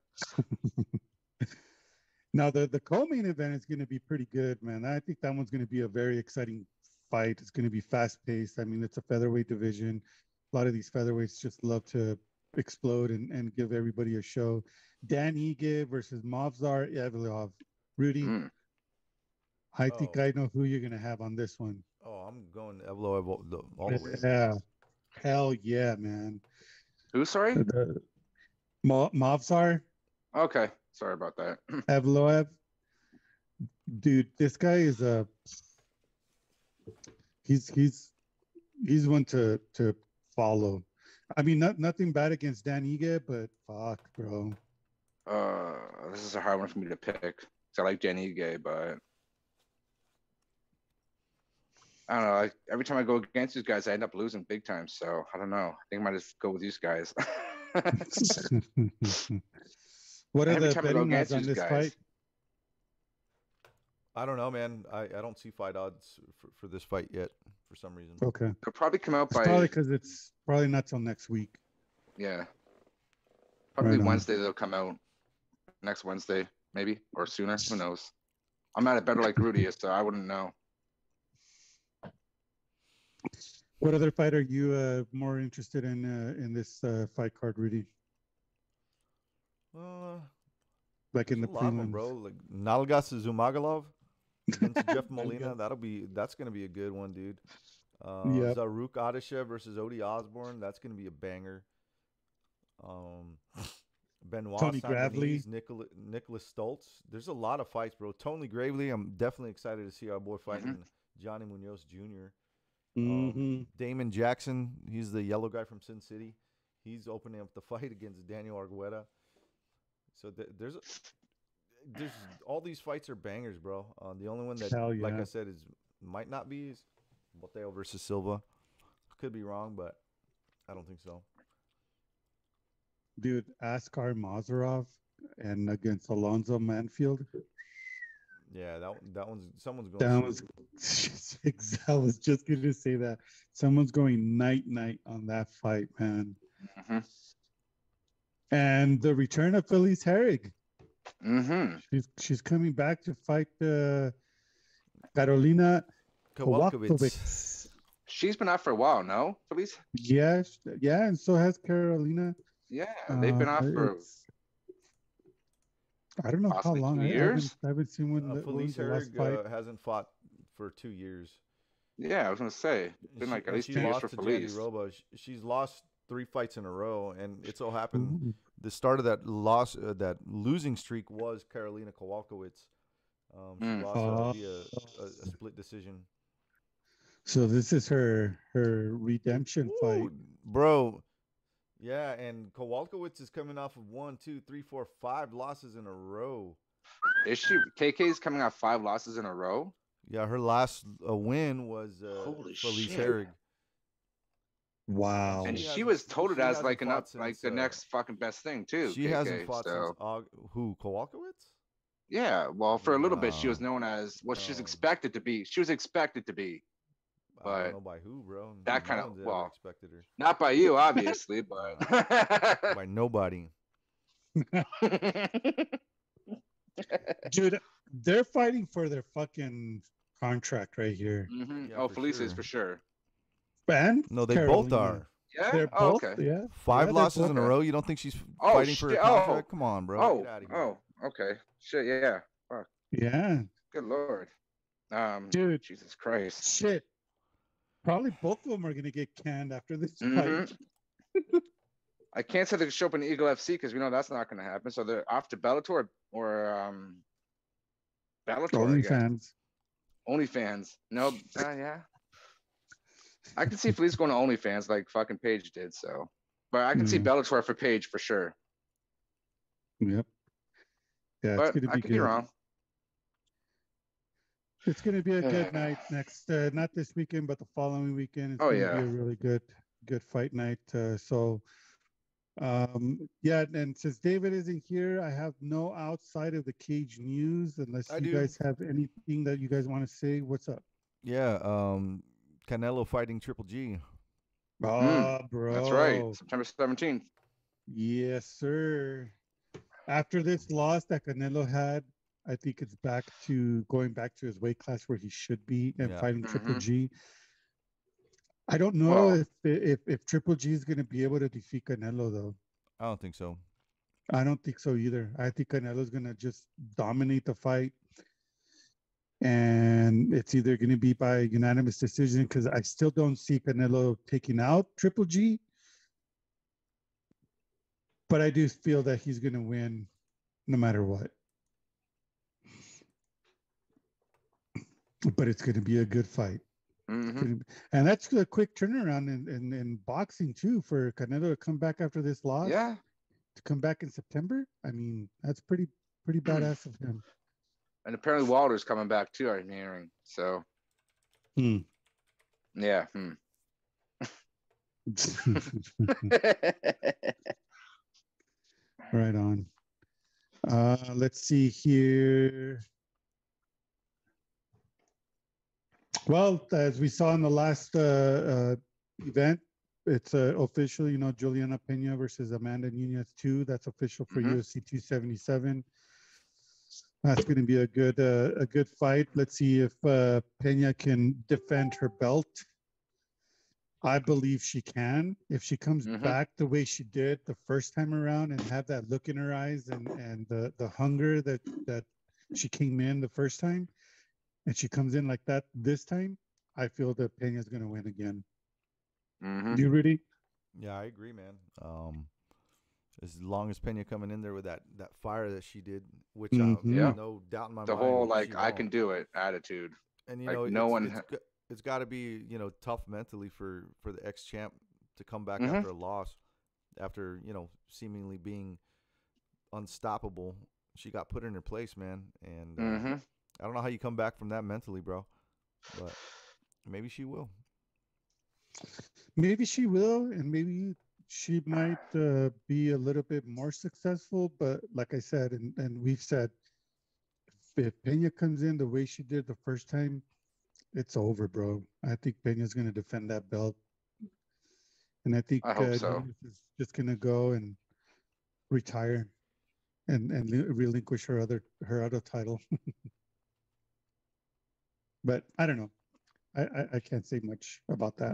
Now the co-main event is going to be pretty good, man. I think that one's going to be a very exciting fight. It's going to be fast-paced. I mean, it's a featherweight division. A lot of these featherweights just love to explode and give everybody a show. Dan Ige versus Movsar Evloev. Rudy, I think I know who you're going to have on this one. Oh, I'm going Evloev all the way. Yeah. Hell yeah, man. Who, sorry? Movsar Okay. Sorry about that. Evloev. Dude, this guy is he's one to follow. I mean, nothing bad against Dan Ige, but fuck, bro. This is a hard one for me to pick. I like Dan Ige, but I don't know. Every time I go against these guys, I end up losing big time. So I don't know. I think I might just go with these guys. What are Every the time I go betting odds against on these this guys. fight? I don't know, man. I don't see fight odds for this fight yet for some reason. Okay. They'll probably come out It's by probably because it's probably not till next week. yeah. Probably Right on. Wednesday they'll come out. Next Wednesday, maybe, or sooner. Who knows? I'm not a better like Rudy is, so I wouldn't know. What other fight are you more interested in this fight card, Rudy? Like in the There's a lot of them, prelims, bro. Like Nalgas Zumagulov against Jeff Molina. That's gonna be a good one, dude. Yep. Zaruk Adeshev versus Odie Osborne. That's gonna be a banger. Benoit Tony Saint Gravely. Denis, Nicholas Stoltz. There's a lot of fights, bro. Tony Gravely. I'm definitely excited to see our boy fighting Johnny Munoz Jr. Damon Jackson. He's the yellow guy from Sin City. He's opening up the fight against Daniel Argueta. So there's all these fights are bangers, bro. The only one that, Hell yeah. like I said, might not be is Boteo versus Silva. Could be wrong, but I don't think so. Dude, Askar Mazarov and against Alonzo Manfield. Yeah, that one's someone's going. That was I was just gonna say that someone's going night on that fight, man. And the return of Felice Herrig. She's coming back to fight Carolina Kowalkiewicz. She's been out for a while, no, Felice? Yeah, and so has Carolina. Yeah, they've been out for. I don't know how long. 2 years. I haven't seen when Felice the last fight. Herrig hasn't fought for 2 years. Yeah, I was gonna say it's been like at least 2 years for Felice. She's lost 3 fights in a row, and it so happened the start of that losing streak was Carolina Kowalkiewicz. She lost via a split decision. So this is her redemption fight, bro. Yeah, and Kowalkiewicz is coming off of 1, 2, 3, 4, 5 losses in a row. Is she? KK's coming off 5 losses in a row. Yeah, her last win was Felice Herrig. Wow. And she was touted as like the next fucking best thing too. She KK, hasn't fought since who? Kowalkiewicz? Yeah, well, for a little bit, she was known as what she's expected to be. She was expected to be. But I don't know by who, bro. That kind of expected her. Not by you, obviously, but by nobody. Dude, they're fighting for their fucking contract right here. Yeah, Felice is for sure. And no, they Carolina. both are. Yeah, they're both. Okay. Yeah, 5 losses in a row. You don't think she's fighting for a contract? Come on, bro. Get out of here. Okay. Shit, yeah. Fuck. Yeah. Good lord. Dude, Jesus Christ. Shit. Probably both of them are gonna get canned after this fight. I can't say they can show up in Eagle FC because we know that's not gonna happen. So they're off to Bellator or Bellator. OnlyFans. No, yeah. I can see Felice going to OnlyFans like fucking Paige did. So, but I can see Bellator for Paige for sure. Yep. Yeah, but it's gonna be I could be wrong. It's going to be a good night next, not this weekend, but the following weekend. It's Oh, going to be yeah. a really good fight night. Yeah, and since David isn't here, I have no outside of the cage news unless I you do. guys have anything that you guys want to say. What's up? Yeah, Canelo fighting Triple G. Oh, That's right. bro. September 17th. Yes, sir. After this loss that Canelo had, I think it's going back to his weight class where he should be and Yeah. fighting Triple Mhm. G. I don't know Well, if Triple G is going to be able to defeat Canelo though. I don't think so. I don't think so either. I think Canelo's going to just dominate the fight, and it's either going to be by unanimous decision because I still don't see Canelo taking out Triple G, but I do feel that he's going to win no matter what. But it's going to be a good fight. mhm. And that's a quick turnaround in boxing too for Canelo to come back after this loss. Yeah. To come back in September. I mean, that's pretty badass of him. And apparently Wilder's coming back too, I'm hearing. So, yeah. Right on. Let's see here. Well, as we saw in the last event, it's official, Juliana Pena versus Amanda Nunez 2. That's official for Mhm. UFC 277. That's going to be a good fight. Let's see if Pena can defend her belt. I believe she can. If she comes back the way she did the first time around and have that look in her eyes and the hunger that she came in the first time, and she comes in like that this time, I feel that Pena's going to win again. Mhm. Do you really? Yeah, I agree, man. As long as Pena coming in there with that fire that she did, which I Yeah. no doubt in my The mind, whole she like I won't. can do it attitude. And like, no one it's got to be tough mentally for the ex champ to come back Mhm. after a loss, after seemingly being unstoppable. She got put in her place, man, and Mhm. I don't know how you come back from that mentally, bro, but maybe she will. Maybe she will, and maybe she might be a little bit more successful. But like I said, and we've said, if Pena comes in the way she did the first time, it's over, bro. I think Pena's going to defend that belt. And I think I hope so. Nunez is just going to go and retire and relinquish her other title. But I don't know. I can't say much about that.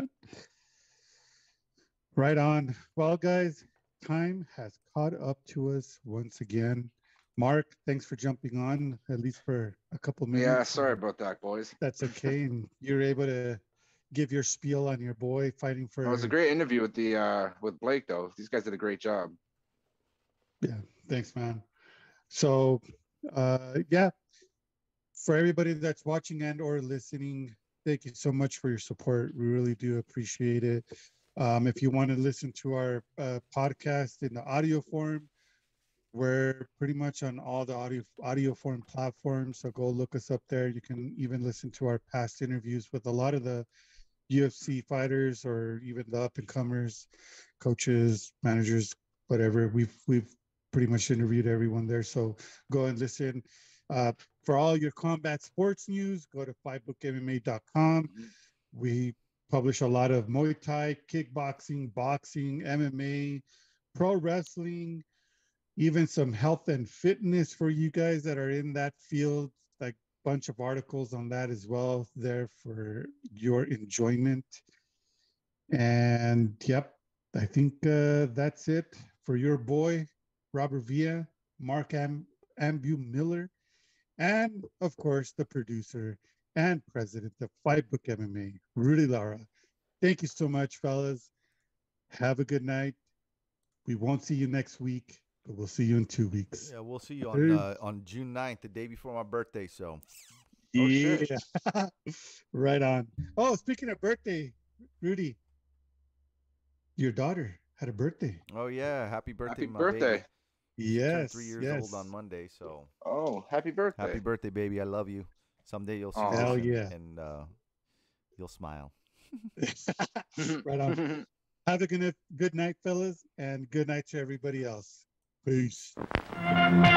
Right on. Well, guys, time has caught up to us once again. Mark, thanks for jumping on, at least for a couple minutes. Yeah, sorry about that, boys. That's okay. And you're able to give your spiel on your boy fighting for. It was a great interview with Blake, though. These guys did a great job. Yeah, thanks, man. So, yeah, for everybody that's watching and or listening, thank you so much for your support. We really do appreciate it. If you want to listen to our podcast in the audio form, we're pretty much on all the audio form platforms. So go look us up there. You can even listen to our past interviews with a lot of the UFC fighters or even the up and comers, coaches, managers, whatever. We've pretty much interviewed everyone there. So go and listen. For all your combat sports news, go to fightbookmma.com. We publish a lot of Muay Thai, kickboxing, boxing, MMA, pro wrestling, even some health and fitness for you guys that are in that field, like a bunch of articles on that as well there for your enjoyment. And yep, I think that's it for your boy, Robert Villa, Mark Ambu Miller, and of course, the producer and president of Fight Book MMA, Rudy Lara. Thank you so much, fellas. Have a good night. We won't see you next week, but we'll see you in 2 weeks. Yeah, we'll see you Peace. on June 9th, the day before my birthday. So, Oh, shit. Yeah. Right on. Oh, speaking of birthday, Rudy, your daughter had a birthday. oh yeah, happy birthday, Happy my birthday. baby. She turned Yes. 3 years yes. old on Monday. So, Oh, happy birthday. happy birthday, baby. I love you. Someday you'll see Oh. this Hell yeah. and you'll smile. Right on. Have a good night, fellas, and good night to everybody else. Peace.